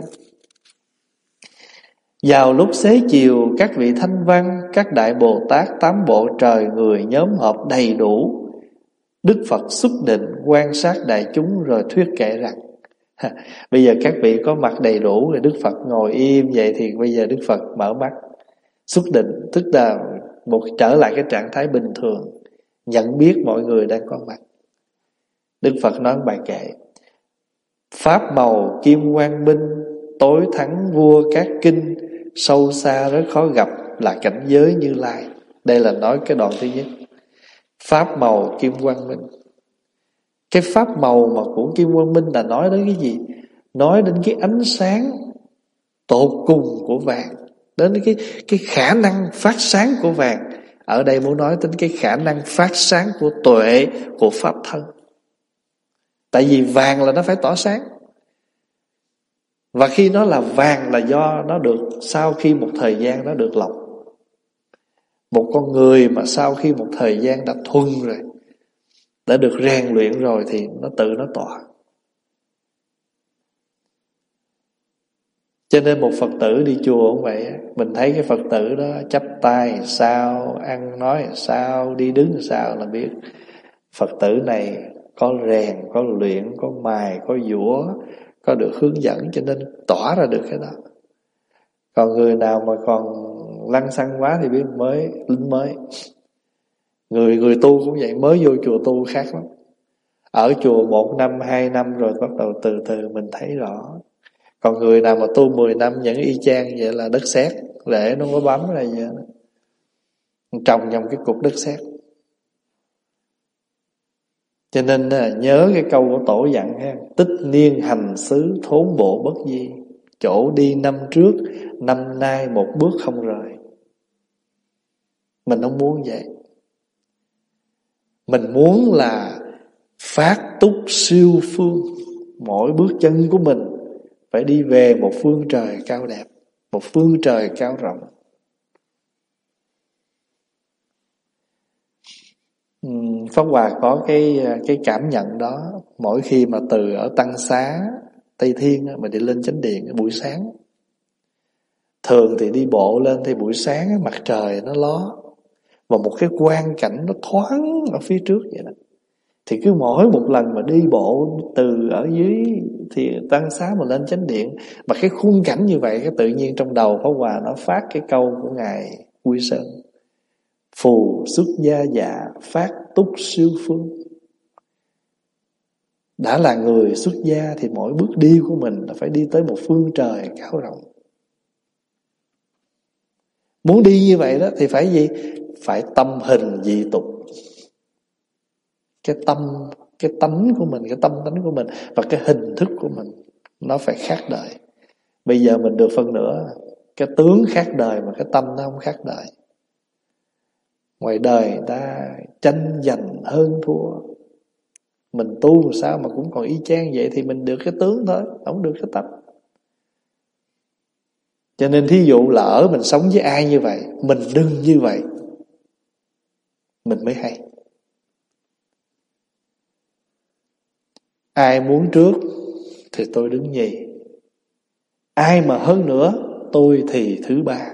Vào lúc xế chiều, các vị thanh văn, các đại Bồ Tát, tám bộ trời người nhóm họp đầy đủ. Đức Phật xuất định quan sát đại chúng rồi thuyết kể rằng bây giờ các vị có mặt đầy đủ rồi, Đức Phật ngồi im vậy thì bây giờ Đức Phật mở mắt xuất định, tức là một trở lại cái trạng thái bình thường, nhận biết mọi người đang có mặt. Đức Phật nói bài kệ: pháp màu kim quang minh, tối thắng vua các kinh, sâu xa rất khó gặp là cảnh giới Như Lai. Đây là nói cái đoạn thứ nhất. Pháp màu kim quang minh. Cái pháp màu mà của kim quang minh là nói đến cái gì? Nói đến cái ánh sáng tột cùng của vàng, đến cái, cái khả năng phát sáng của vàng. Ở đây muốn nói đến cái khả năng phát sáng của tuệ, của pháp thân. Tại vì vàng là nó phải tỏa sáng. Và khi nó là vàng là do nó được sau khi một thời gian nó được lọc. Một con người mà sau khi một thời gian đã thuần rồi, đã được rèn luyện rồi thì nó tự nó tỏa. Cho nên một Phật tử đi chùa cũng vậy, mình thấy cái Phật tử đó chắp tay sao, ăn nói sao, đi đứng sao là biết Phật tử này có rèn, có luyện, có mài, có giũa, có được hướng dẫn, cho nên tỏa ra được cái đó. Còn người nào mà còn lăng xăng quá thì biết mới, lính mới. Người người tu cũng vậy, mới vô chùa tu khác lắm. Ở chùa một năm, hai năm rồi bắt đầu từ từ mình thấy rõ. Còn người nào mà tu mười năm vẫn y chang vậy là đất sét, để nó có bấm ra vậy đó. Trồng trong cái cục đất sét. Cho nên nhớ cái câu của Tổ dặn ha: tích niên hành xứ thốn bộ bất di, chỗ đi năm trước, năm nay một bước không rời. Mình không muốn vậy. Mình muốn là phát túc siêu phương. Mỗi bước chân của mình phải đi về một phương trời cao đẹp, một phương trời cao rộng. Pháp Hòa có cái cái cảm nhận đó mỗi khi mà từ ở Tăng Xá, Tây Thiên mà đi lên chánh điện buổi sáng. Thường thì đi bộ lên thì buổi sáng mặt trời nó ló, và một cái quang cảnh nó thoáng ở phía trước vậy đó. Thì cứ mỗi một lần mà đi bộ từ ở dưới thì Tăng Xá mà lên chánh điện, mà cái khung cảnh như vậy, cái tự nhiên trong đầu Pháp Hòa nó phát cái câu của Ngài Quy Sơn: phù xuất gia dạ phát túc siêu phương. Đã là người xuất gia thì mỗi bước đi của mình là phải đi tới một phương trời cao rộng. Muốn đi như vậy đó thì phải gì? Phải tâm hình dị tục. Cái tâm, cái tánh của mình, cái tâm tánh của mình và cái hình thức của mình nó phải khác đời. Bây giờ mình được phân nửa, cái tướng khác đời mà cái tâm nó không khác đời. Ngoài đời người ta tranh giành hơn thua, mình tu sao mà cũng còn y chang vậy thì mình được cái tướng thôi, không được cái tâm. Cho nên thí dụ lỡ mình sống với ai như vậy, mình đừng như vậy, mình mới hay. Ai muốn trước thì tôi đứng nhì, ai mà hơn nữa tôi thì thứ ba.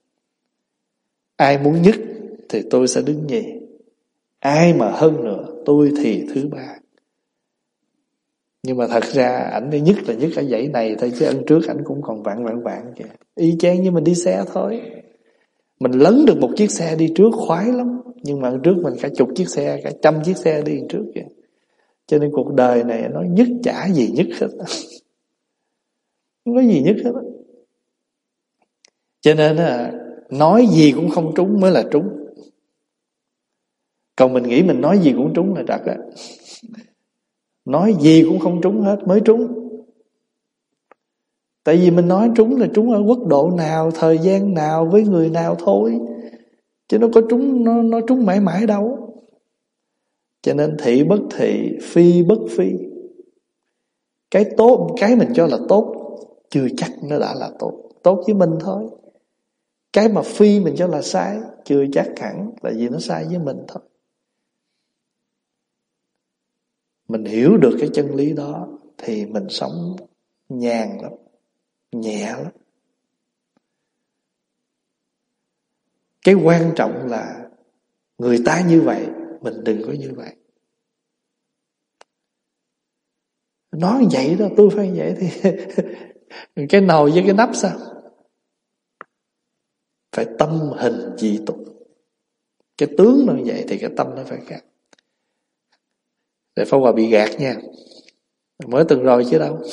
Ai muốn nhất thì tôi sẽ đứng nhì, ai mà hơn nữa tôi thì thứ ba. Nhưng mà thật ra ảnh đi nhất là nhất ở dãy này thôi, chứ ân trước ảnh cũng còn vạn vạn vạn kìa. Y chang như mình đi xe thôi. Mình lấn được một chiếc xe đi trước khoái lắm, nhưng mà ân trước mình cả chục chiếc xe, cả trăm chiếc xe đi trước kìa. Cho nên cuộc đời này nó nhất chả gì nhất hết. Không có gì nhất hết. Cho nên là nói gì cũng không trúng mới là trúng. Còn mình nghĩ mình nói gì cũng trúng là trật á. Nói gì cũng không trúng hết mới trúng. Tại vì mình nói trúng là trúng ở quốc độ nào, thời gian nào, với người nào thôi, chứ nó có trúng, nó, nó trúng mãi mãi đâu. Cho nên thị bất thị, phi bất phi. Cái tốt, cái mình cho là tốt chưa chắc nó đã là tốt. Tốt với mình thôi. Cái mà phi mình cho là sai chưa chắc hẳn là vì nó sai với mình thôi. Mình hiểu được cái chân lý đó thì mình sống nhàn lắm, nhẹ lắm. Cái quan trọng là người ta như vậy, mình đừng có như vậy. Nói vậy đó, tôi phải vậy thì cái nồi với cái nắp sao? Phải tâm hình dị tục. Cái tướng nó như vậy thì cái tâm nó phải khác. Để Pháp Hòa bị gạt nha, mới từng rồi chứ đâu.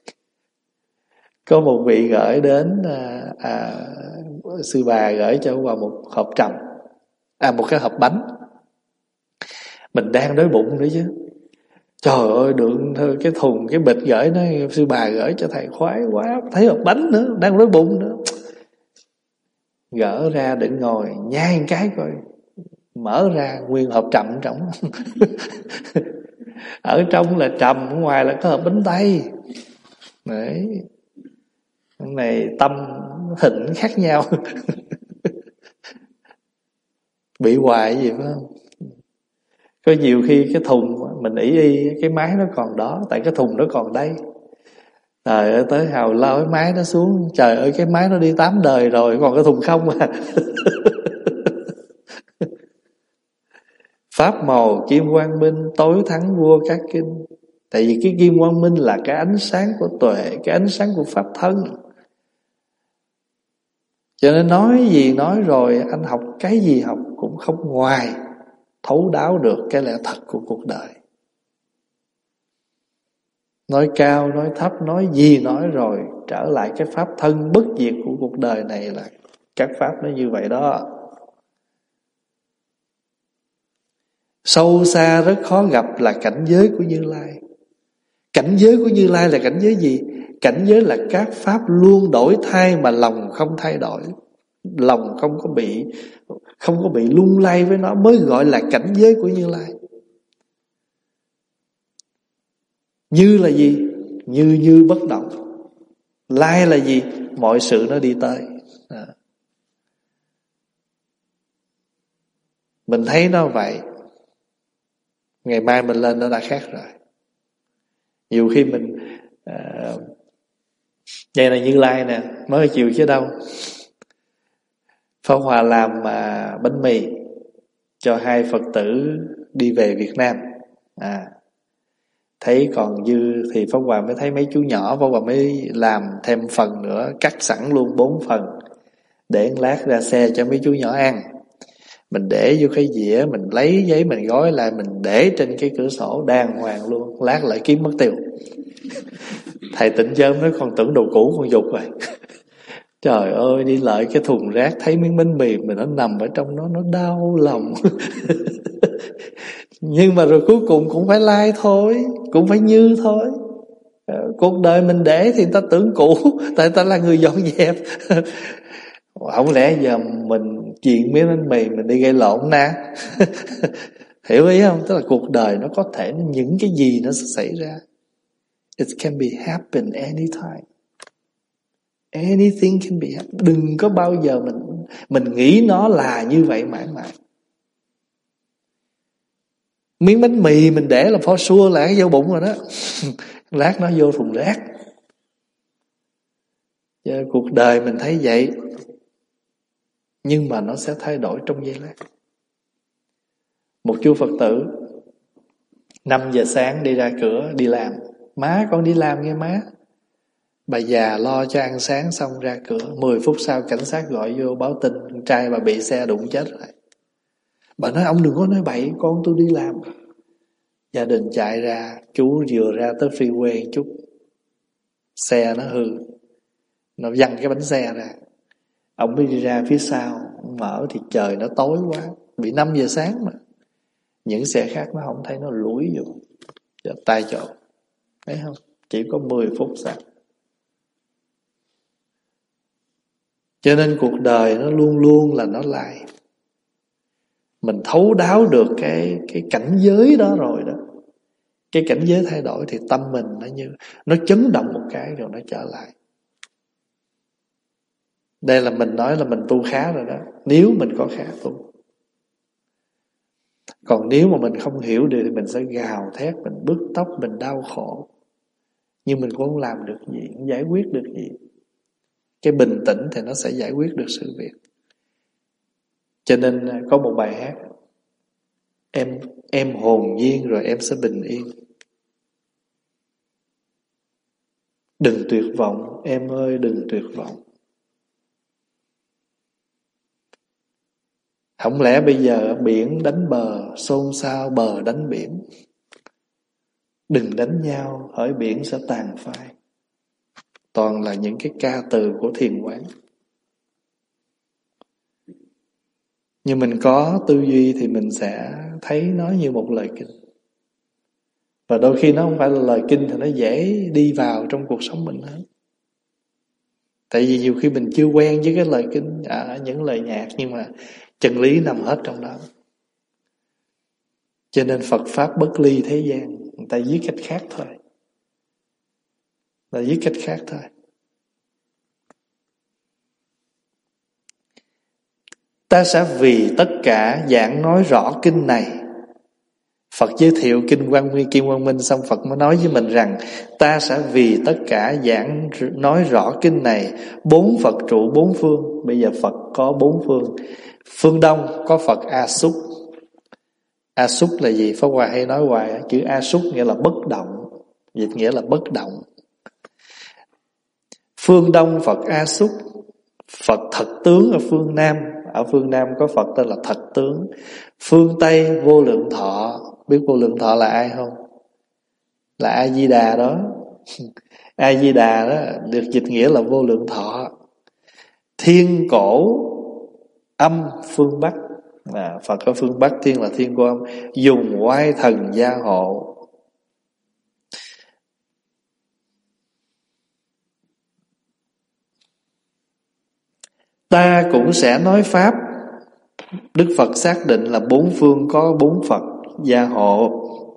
Có một vị gửi đến à, à, sư bà gửi cho Pháp Hòa một hộp trầm, à một cái hộp bánh. Mình đang đói bụng nữa chứ. Trời ơi, được cái thùng, cái bịch gửi nó, sư bà gửi cho thầy khoái quá, thấy hộp bánh nữa, đang đói bụng nữa. Gỡ ra định ngồi nhai một cái coi, mở ra nguyên hộp trầm trong. Ở trong là trầm, ở ngoài là có hộp bánh tây. Đấy. Cái này tâm hình khác nhau. Bị hoài gì phải không? Có nhiều khi cái thùng mình ý y cái máy nó còn đó, tại cái thùng nó còn đây. Trời ơi, tới hào lao cái máy nó xuống, trời ơi cái máy nó đi tám đời rồi, còn cái thùng không à. Pháp màu kim quang minh tối thắng vua các kinh. Tại vì cái kim quang minh là cái ánh sáng của tuệ, cái ánh sáng của pháp thân. Cho nên nói gì nói rồi, anh học cái gì học cũng không ngoài thấu đáo được cái lẽ thật của cuộc đời. Nói cao, nói thấp, nói gì nói rồi, trở lại cái pháp thân bất diệt của cuộc đời này là các pháp nó như vậy đó. Sâu xa rất khó gặp là cảnh giới của Như Lai. Cảnh giới của Như Lai là cảnh giới gì? Cảnh giới là các pháp luôn đổi thay mà lòng không thay đổi. Lòng không có bị Không có bị lung lay với nó mới gọi là cảnh giới của Như Lai. Như là gì? Như như bất động. Lai là gì? Mọi sự nó đi tới. À. Mình thấy nó vậy, ngày mai mình lên nó đã khác rồi. Nhiều khi mình à, vậy là Như Lai nè, mới chiều chứ đâu. Pháp Hòa làm à, bánh mì cho hai Phật tử đi về Việt Nam. À, thấy còn dư thì Pháp Hòa mới thấy mấy chú nhỏ, Pháp Hòa mới làm thêm phần nữa, cắt sẵn luôn bốn phần để lát ra xe cho mấy chú nhỏ ăn. Mình để vô cái dĩa, mình lấy giấy mình gói lại, mình để trên cái cửa sổ đàng hoàng luôn, lát lại kiếm mất tiêu. Thầy Tịnh Chơn nói con tưởng đồ cũ con dục rồi. Trời ơi, đi lại cái thùng rác thấy miếng bánh mì mình nó nằm ở trong đó, nó đau lòng. Nhưng mà rồi cuối cùng cũng phải lai thôi, cũng phải như thôi. Cuộc đời mình để thì ta tưởng cũ, tại ta là người dọn dẹp. Không lẽ giờ mình chuyện miếng bánh mì mình đi gây lộn na. Hiểu ý không? Tức là cuộc đời nó có thể những cái gì nó sẽ xảy ra. It can be happen anytime. Anything can be happy. Đừng có bao giờ mình Mình nghĩ nó là như vậy mãi mãi. Miếng bánh mì mình để là for sure là cái vô bụng rồi đó. Lát nó vô thùng rác. Giờ cuộc đời mình thấy vậy, nhưng mà nó sẽ thay đổi trong giây lát. Một chú Phật tử năm giờ sáng đi ra cửa đi làm. Má con đi làm nghe má. Bà già lo cho ăn sáng xong ra cửa. Mười phút sau cảnh sát gọi vô báo tin con trai bà bị xe đụng chết rồi. Bà nói ông đừng có nói bậy, con tôi đi làm. Gia đình chạy ra, chú vừa ra tới freeway chút, xe nó hư, nó văng cái bánh xe ra. Ông mới đi ra phía sau, mở thì trời nó tối quá, bị năm giờ sáng mà. Những xe khác nó không thấy, nó lủi vô giờ tay chỗ. Thấy không? Chỉ có mười phút sau. Cho nên cuộc đời nó luôn luôn là nó lại. Mình thấu đáo được cái cái cảnh giới đó rồi đó, cái cảnh giới thay đổi thì tâm mình nó như nó chấn động một cái rồi nó trở lại. Đây là mình nói là mình tu khá rồi đó, nếu mình có khá tu. Còn nếu mà mình không hiểu được thì mình sẽ gào thét, mình bứt tóc, mình đau khổ, nhưng mình cũng không làm được gì, không giải quyết được gì. Cái bình tĩnh thì nó sẽ giải quyết được sự việc. Cho nên có một bài hát, Em em hồn nhiên rồi em sẽ bình yên. Đừng tuyệt vọng, em ơi đừng tuyệt vọng. Không lẽ bây giờ biển đánh bờ, xôn xao bờ đánh biển. Đừng đánh nhau, hỡi biển sẽ tàn phai. Toàn là những cái ca từ của thiền quán. Nhưng mình có tư duy thì mình sẽ thấy nó như một lời kinh. Và đôi khi nó không phải là lời kinh thì nó dễ đi vào trong cuộc sống mình hơn. Tại vì nhiều khi mình chưa quen với cái lời kinh, à, những lời nhạc, nhưng mà chân lý nằm hết trong đó. Cho nên Phật Pháp bất ly thế gian. Người ta viết cách khác thôi. Là viết cách khác thôi. Ta sẽ vì tất cả giảng nói rõ kinh này. Phật giới thiệu kinh Quang Minh, Kim Quang Minh xong Phật mới nói với mình rằng ta sẽ vì tất cả giảng nói rõ kinh này. Bốn Phật trụ bốn phương. Bây giờ Phật có bốn phương. Phương Đông có Phật A Súc. A Súc là gì? Pháp Hòa hay nói hoài, chữ A Súc nghĩa là bất động, dịch nghĩa là bất động. Phương Đông Phật A Súc, Phật thật tướng ở phương Nam. Ở phương Nam có Phật tên là thật tướng. Phương Tây vô lượng thọ. Biết vô lượng thọ là ai không? Là A Di Đà đó. A Di Đà đó được dịch nghĩa là vô lượng thọ. Thiên cổ âm phương Bắc. À, Phật ở phương Bắc, thiên là thiên cô âm, dùng oai thần gia hộ. Ta cũng sẽ nói Pháp. Đức Phật xác định là bốn phương có bốn Phật gia hộ.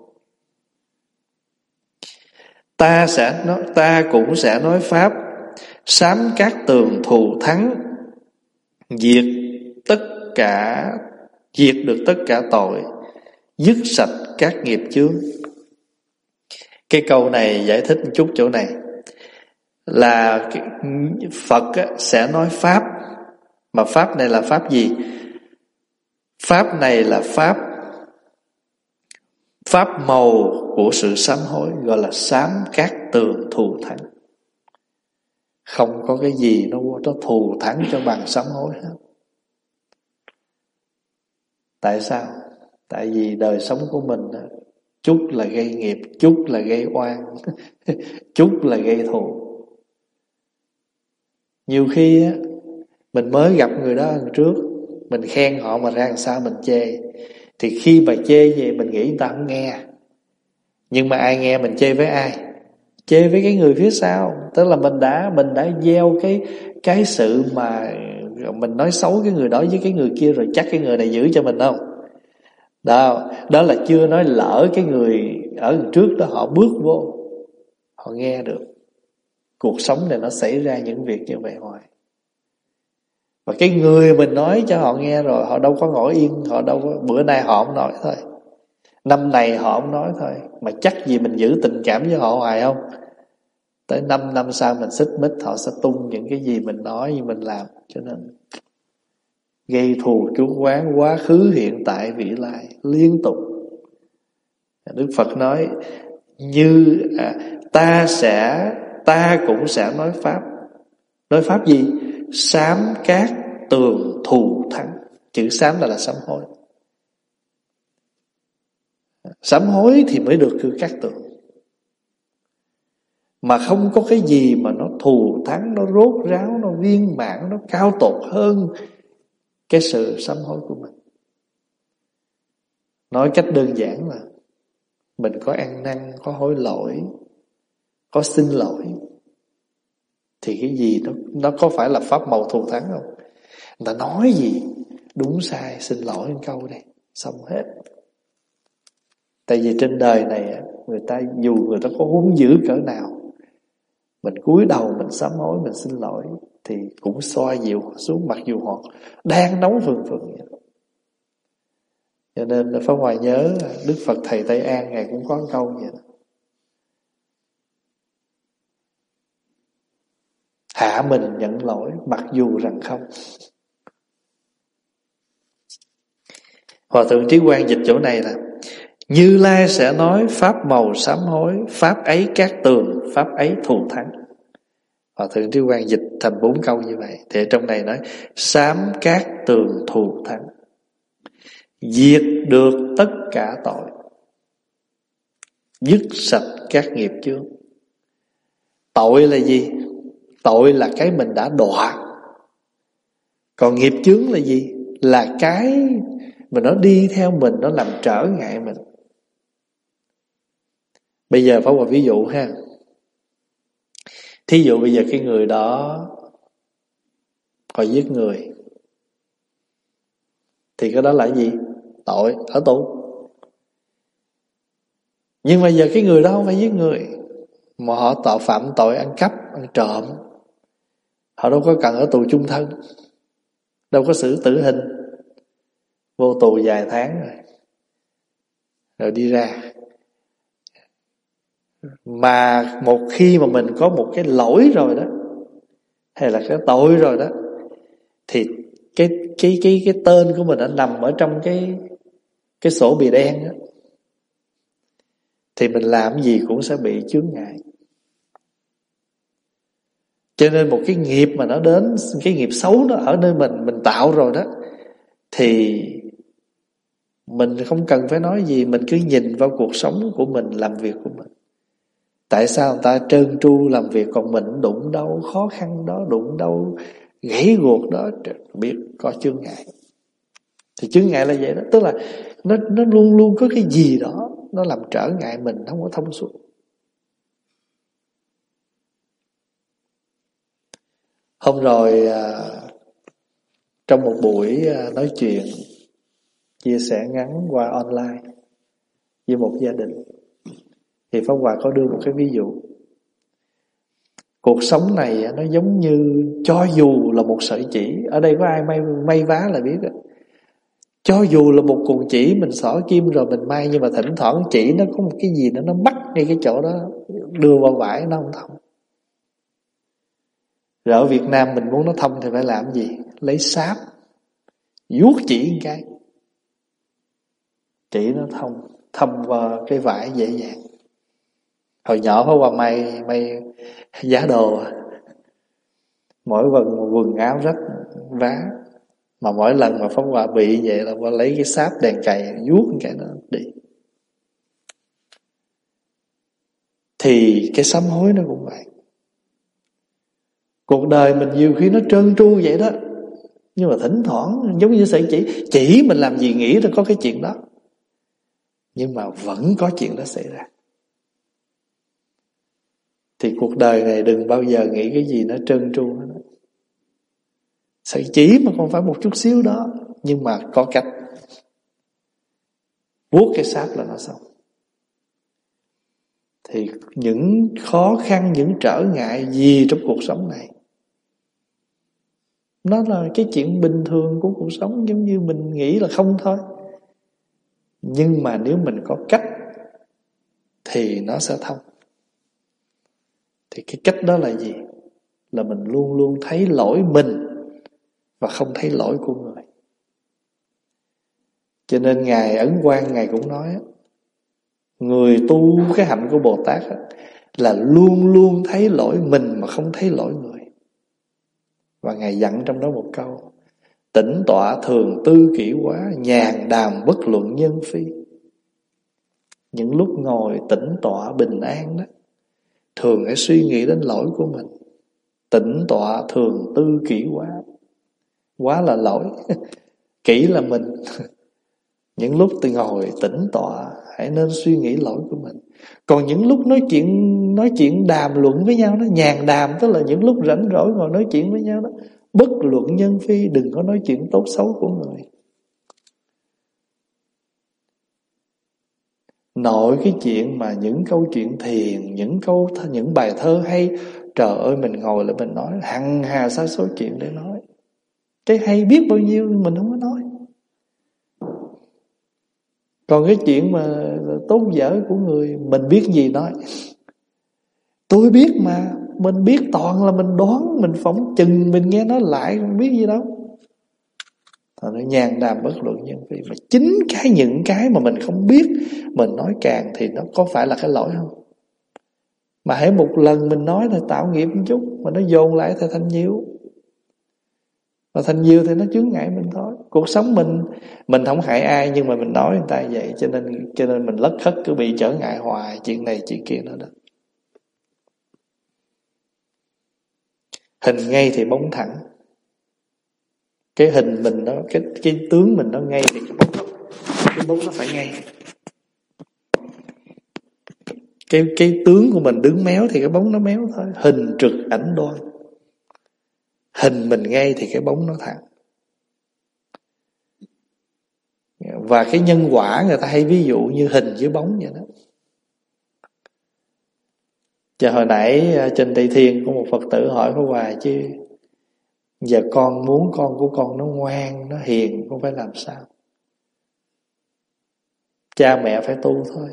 Ta sẽ nói, ta cũng sẽ nói Pháp, sám các tường thù thắng, diệt tất cả, diệt được tất cả tội, dứt sạch các nghiệp chướng. Cái câu này giải thích một chút chỗ này là Phật sẽ nói Pháp. Mà Pháp này là Pháp gì? Pháp này là Pháp Pháp màu của sự sám hối, gọi là sám các tường thù thắng. Không có cái gì nó, nó thù thắng cho bằng sám hối hết. Tại sao? Tại vì đời sống của mình chút là gây nghiệp, chút là gây oan, chút là gây thù. Nhiều khi mình mới gặp người đó lần trước, mình khen họ mà ra làm sao mình chê. Thì khi mà chê vậy mình nghĩ người ta không nghe. Nhưng mà ai nghe mình chê với ai? Chê với cái người phía sau. Tức là mình đã mình đã gieo cái cái sự mà mình nói xấu cái người đó với cái người kia rồi, chắc cái người này giữ cho mình không? Đó, đó là chưa nói lỡ cái người ở trước đó họ bước vô, họ nghe được. Cuộc sống này nó xảy ra những việc như vậy hoài. Và cái người mình nói cho họ nghe rồi, họ đâu có ngồi yên, họ đâu có, bữa nay họ không nói thôi, năm này họ không nói thôi, mà chắc gì mình giữ tình cảm với họ hoài không? Tới năm năm sau mình xích mích, họ sẽ tung những cái gì mình nói như mình làm. Cho nên gây thù chuốc oán, quá khứ hiện tại vị lai liên tục. Đức Phật nói như à, ta sẽ ta cũng sẽ nói pháp. Nói pháp gì? Sám cát tường thù thắng. Chữ sám là là sám hối. Sám hối thì mới được cát tường. Mà không có cái gì mà nó thù thắng, nó rốt ráo, nó viên mãn, nó cao tột hơn cái sự sám hối của mình. Nói cách đơn giản là mình có ăn năn, có hối lỗi, có xin lỗi, thì cái gì nó, nó có phải là pháp màu thù thắng không? Người ta nói gì đúng sai, xin lỗi một câu đây, xong hết. Tại vì trên đời này người ta dù người ta có hung dữ cỡ nào, mình cúi đầu mình sám hối, mình xin lỗi thì cũng xoa dịu họ xuống, mặc dù họ đang nóng phừng phừng vậy. Cho nên Pháp Hòa nhớ Đức Phật Thầy Tây An Ngài cũng có câu vậy đó: hạ mình nhận lỗi mặc dù rằng không. Hòa thượng Trí Quang dịch chỗ này là Như Lai sẽ nói pháp màu sám hối, pháp ấy cát tường, pháp ấy thù thắng. Hòa thượng Trí Quang dịch thành bốn câu như vậy. Thì trong này nói sám cát tường thù thắng, diệt được tất cả tội, dứt sạch các nghiệp chướng. Tội là gì? Tội là cái mình đã đọa. Còn nghiệp chướng là gì? Là cái mà nó đi theo mình, nó làm trở ngại mình. Bây giờ phải một ví dụ ha. Thí dụ bây giờ cái người đó họ giết người, thì cái đó là gì? Tội, ở tù. Nhưng mà giờ cái người đó không phải giết người, mà họ tạo phạm tội ăn cắp, ăn trộm, họ đâu có cần ở tù chung thân, đâu có xử tử hình, vô tù vài tháng rồi rồi đi ra. Mà một khi mà mình có một cái lỗi rồi đó, hay là cái tội rồi đó, thì cái cái cái cái tên của mình đã nằm ở trong cái cái sổ bìa đen đó, thì mình làm gì cũng sẽ bị chướng ngại. Cho nên một cái nghiệp mà nó đến, cái nghiệp xấu nó ở nơi mình, mình tạo rồi đó, thì mình không cần phải nói gì, mình cứ nhìn vào cuộc sống của mình, làm việc của mình. Tại sao người ta trơn tru làm việc, còn mình đụng đâu khó khăn đó, đụng đâu gãy guộc đó, biết có chướng ngại. Thì chướng ngại là vậy đó, tức là nó, nó luôn luôn có cái gì đó nó làm trở ngại mình, không có thông suốt. Hôm rồi à, trong một buổi à, nói chuyện chia sẻ ngắn qua online với một gia đình, thì Pháp Hòa có đưa một cái ví dụ. Cuộc sống này nó giống như cho dù là một sợi chỉ, ở đây có ai may, may vá là biết đó. Cho dù là một cuộn chỉ mình xỏ kim rồi mình may, nhưng mà thỉnh thoảng chỉ nó có một cái gì đó nó mắc ngay cái chỗ đó, đưa vào vải nó không thông. Rồi ở Việt Nam mình muốn nó thông thì phải làm gì? Lấy sáp vuốt chỉ một cái, chỉ nó thông, thông vào cái vải dễ dàng. Hồi nhỏ phải qua may may giá đồ, mỗi lần quần áo rách vá, mà mỗi lần mà Pháp Hòa bị vậy là qua lấy cái sáp đèn cày vuốt một cái nó đi. Thì cái sám hối nó cũng vậy. Cuộc đời mình nhiều khi nó trơn tru vậy đó, nhưng mà thỉnh thoảng giống như sợi chỉ, chỉ mình làm gì nghĩ là có cái chuyện đó, nhưng mà vẫn có chuyện đó xảy ra. Thì cuộc đời này đừng bao giờ nghĩ cái gì nó trơn tru hết. Sợi chỉ mà không phải một chút xíu đó, nhưng mà có cách vuốt cái sáp là nó xong. thì những khó khăn, những trở ngại gì trong cuộc sống này, nó là cái chuyện bình thường của cuộc sống, giống như mình nghĩ là không thôi. Nhưng mà nếu mình có cách thì nó sẽ thông. Thì cái cách đó là gì? Là mình luôn luôn thấy lỗi mình và không thấy lỗi của người. Cho nên Ngài Ấn Quang Ngài cũng nói, người tu cái hạnh của Bồ Tát là luôn luôn thấy lỗi mình mà không thấy lỗi người. Và Ngài dặn trong đó một câu: tĩnh tọa thường tư kỷ quá, nhàn đàm bất luận nhân phi. Những lúc ngồi tĩnh tọa bình an đó, thường hãy suy nghĩ đến lỗi của mình. Tĩnh tọa thường tư kỷ quá. Quá là lỗi, kỹ là mình. Những lúc tôi ngồi tĩnh tọa, hãy nên suy nghĩ lỗi của mình. Còn những lúc nói chuyện nói chuyện đàm luận với nhau đó, nhàn đàm tức là những lúc rảnh rỗi ngồi nói chuyện với nhau đó, bất luận nhân phi, đừng có nói chuyện tốt xấu của người. Nội cái chuyện mà những câu chuyện thiền, những câu những bài thơ hay, trời ơi mình ngồi lại mình nói hằng hà sa số chuyện để nói. Cái hay biết bao nhiêu mình không có nói. Còn cái chuyện mà tốt dở của người, mình biết gì nói. Tôi biết mà, mình biết toàn là mình đoán, mình phỏng chừng, mình nghe nói lại, không biết gì đâu. Thật nó nhàn đàm bất luận nhân phi. Mà chính cái những cái mà mình không biết, mình nói càng thì nó có phải là cái lỗi không? Mà hãy một lần mình nói là tạo nghiệp một chút, mà nó dồn lại thì thành nhiều. Và thành nhiều thì nó chướng ngại mình thôi. Cuộc sống mình Mình không hại ai, nhưng mà mình nói người ta vậy, Cho nên cho nên mình lất khất cứ bị trở ngại hoài, chuyện này chuyện kia nữa đó. Hình ngay thì bóng thẳng. Cái hình mình nó, Cái cái tướng mình nó ngay thì cái bóng nó, cái bóng nó phải ngay. Cái cái tướng của mình đứng méo thì cái bóng nó méo thôi. Hình trực ảnh đoan. Hình mình ngay thì cái bóng nó thẳng. Và cái nhân quả người ta hay ví dụ như hình với bóng vậy đó. Giờ hồi nãy trên Tây Thiên có một Phật tử hỏi Pháp Hòa chứ giờ con muốn con của con nó ngoan, nó hiền, con phải làm sao? Cha mẹ phải tu thôi.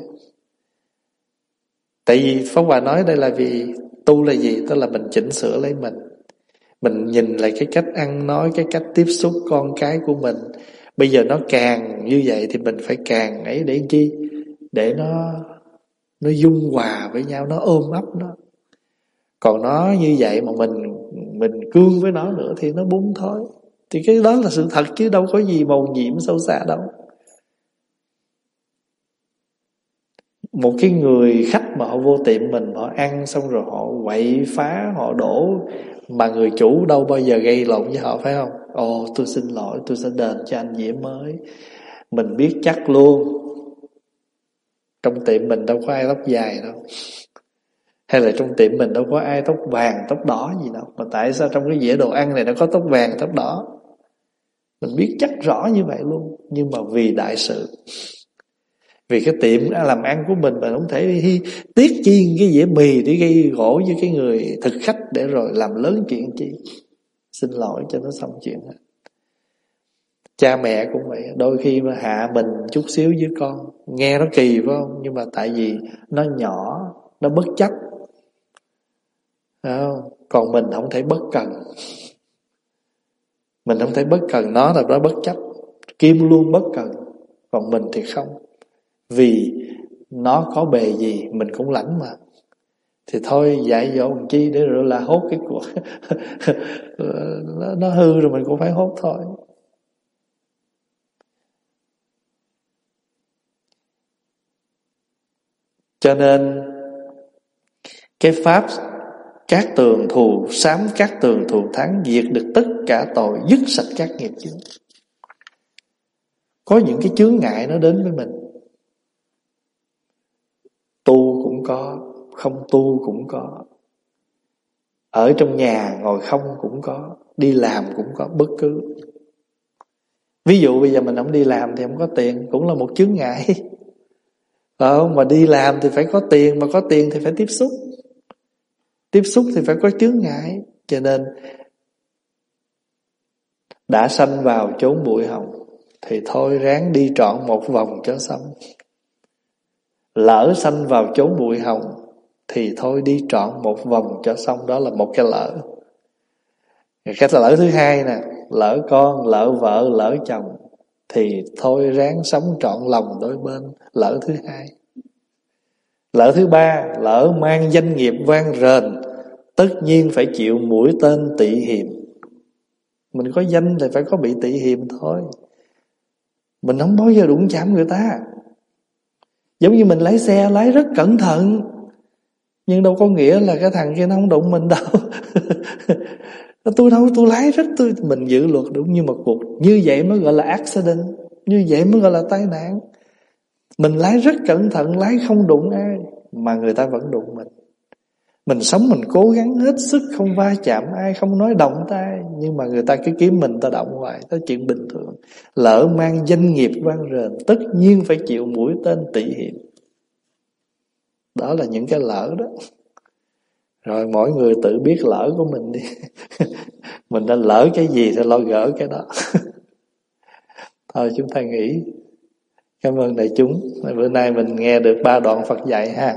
Tại vì Pháp Hòa nói đây là vì tu là gì? Tức là mình chỉnh sửa lấy mình. Mình nhìn lại cái cách ăn nói, cái cách tiếp xúc con cái của mình. Bây giờ nó càng như vậy thì mình phải càng ấy để chi? Để nó Nó dung hòa với nhau, nó ôm ấp nó. Còn nó như vậy mà mình Mình cương với nó nữa thì nó bung thôi. Thì cái đó là sự thật chứ đâu có gì màu nhiệm sâu xa đâu. Một cái người khách mà họ vô tiệm mình, họ ăn xong rồi họ quậy phá, họ đổ, mà người chủ đâu bao giờ gây lộn với họ, phải không? Ồ, tôi xin lỗi, tôi sẽ đền cho anh dĩa mới. Mình biết chắc luôn trong tiệm mình đâu có ai tóc dài đâu, hay là trong tiệm mình đâu có ai tóc vàng, tóc đỏ gì đâu. Mà tại sao trong cái dĩa đồ ăn này nó có tóc vàng, tóc đỏ? Mình biết chắc rõ như vậy luôn. Nhưng mà vì đại sự, vì cái tiệm làm ăn của mình, mình không thể hi, tiết chi cái dĩa mì để gây gỗ với cái người thực khách để rồi làm lớn chuyện chi. Xin lỗi cho nó xong chuyện hết. Cha mẹ cũng vậy, đôi khi mà hạ mình chút xíu với con, nghe nó kỳ phải không? Nhưng mà tại vì nó nhỏ, nó bất chấp, phải không? Còn mình không thể bất cần. Mình không thể bất cần nó, là nó bất chấp. Kim luôn bất cần. Còn mình thì không. Vì nó có bề gì mình cũng lãnh mà. Thì thôi dạy dỗ làm chi để rồi là hốt cái cuộc. nó, nó hư rồi mình cũng phải hốt thôi. Cho nên cái pháp các tường thù, sám các tường thù thắng, diệt được tất cả tội, dứt sạch các nghiệp chướng. Có những cái chướng ngại nó đến với mình, tu cũng có, không tu cũng có, ở trong nhà ngồi không cũng có, đi làm cũng có, bất cứ. Ví dụ bây giờ mình không đi làm thì không có tiền, cũng là một chướng ngại. Đó, mà đi làm thì phải có tiền, mà có tiền thì phải tiếp xúc. Tiếp xúc thì phải có chướng ngại. Cho nên đã sanh vào chốn bụi hồng thì thôi ráng đi trọn một vòng cho xong. Lỡ sanh vào chốn bụi hồng thì thôi đi trọn một vòng cho xong. Đó là một cái lỡ. Cái lỡ thứ hai nè, lỡ con, lỡ vợ, lỡ chồng thì thôi ráng sống trọn lòng đôi bên. Lỡ thứ hai. Lỡ thứ ba, lỡ mang danh nghiệp vang rền, tất nhiên phải chịu mũi tên tị hiềm. Mình có danh thì phải có bị tị hiềm thôi. Mình không bao giờ đụng chạm người ta. Giống như mình lái xe, lái rất cẩn thận, nhưng đâu có nghĩa là cái thằng kia nó không đụng mình đâu. Tôi đâu, tôi lái rất tôi Mình giữ luật đúng, nhưng mà cuộc như vậy mới gọi là accident. Như vậy mới gọi là tai nạn. Mình lái rất cẩn thận, lái không đụng ai, mà người ta vẫn đụng mình. Mình sống mình cố gắng hết sức không va chạm ai, không nói động tay, nhưng mà người ta cứ kiếm mình, ta động hoài. Đó là chuyện bình thường. Lỡ mang danh nghiệp vang rền, tất nhiên phải chịu mũi tên tị hiềm. Đó là những cái lỡ đó. Rồi mỗi người tự biết lỡ của mình đi. Mình đã lỡ cái gì thì lo gỡ cái đó. Thôi chúng ta nghỉ. Cảm ơn đại chúng. Bữa nay mình nghe được ba đoạn Phật dạy ha.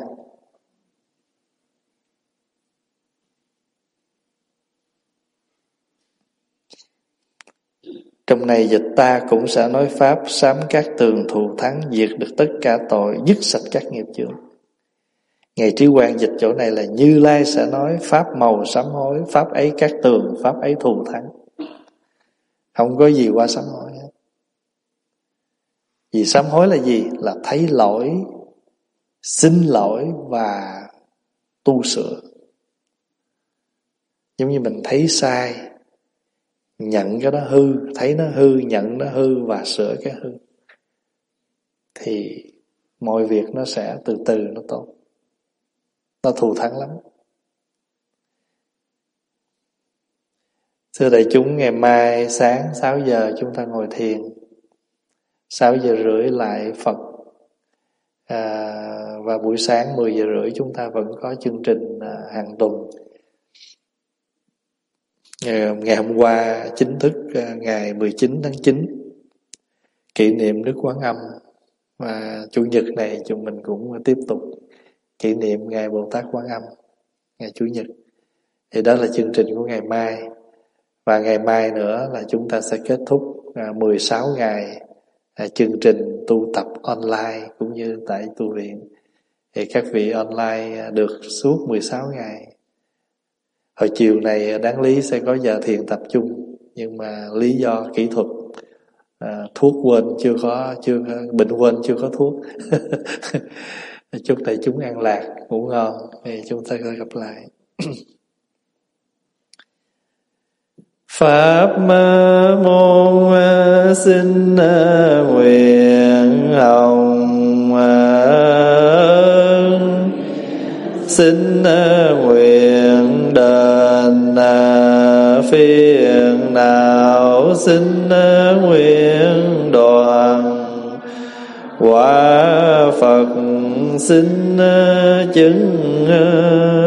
Trong này dịch ta cũng sẽ nói pháp sám các tường thù thắng, diệt được tất cả tội, dứt sạch các nghiệp chướng. Ngài Trí Quang dịch chỗ này là Như Lai sẽ nói pháp màu sám hối, pháp ấy các tường, pháp ấy thù thắng. Không có gì qua sám hối hết. Vì sám hối là gì? Là thấy lỗi, xin lỗi và tu sửa. Giống như mình thấy sai, nhận cái đó hư, thấy nó hư, nhận nó hư và sửa cái hư, thì mọi việc nó sẽ từ từ nó tốt. Nó thù thắng lắm. Thưa đại chúng, ngày mai sáng sáu giờ chúng ta ngồi thiền, sáu giờ rưỡi lại Phật, à, và buổi sáng mười giờ rưỡi chúng ta vẫn có chương trình à, hàng tuần. Ngày, ngày hôm qua chính thức à, ngày mười chín tháng chín kỷ niệm Đức Quán Âm, và chủ nhật này chúng mình cũng tiếp tục kỷ niệm ngày Bồ Tát Quán Âm, ngày chủ nhật. Thì đó là chương trình của ngày mai. Và ngày mai nữa là chúng ta sẽ kết thúc à, mười sáu ngày à, chương trình tu tập online cũng như tại tu viện. Thì các vị online được suốt mười sáu ngày. Hồi chiều này đáng lý sẽ có giờ thiền tập trung, nhưng mà lý do kỹ thuật à, thuốc quên chưa có, chưa có, bệnh quên chưa có thuốc. Chúc đại chúng an lạc, ngủ ngon. Thì chúng ta sẽ gặp lại. Pháp môn xin nguyện hồng, xin nguyện đền phiền não, xin nguyện đoàn quả Phật, xin chứng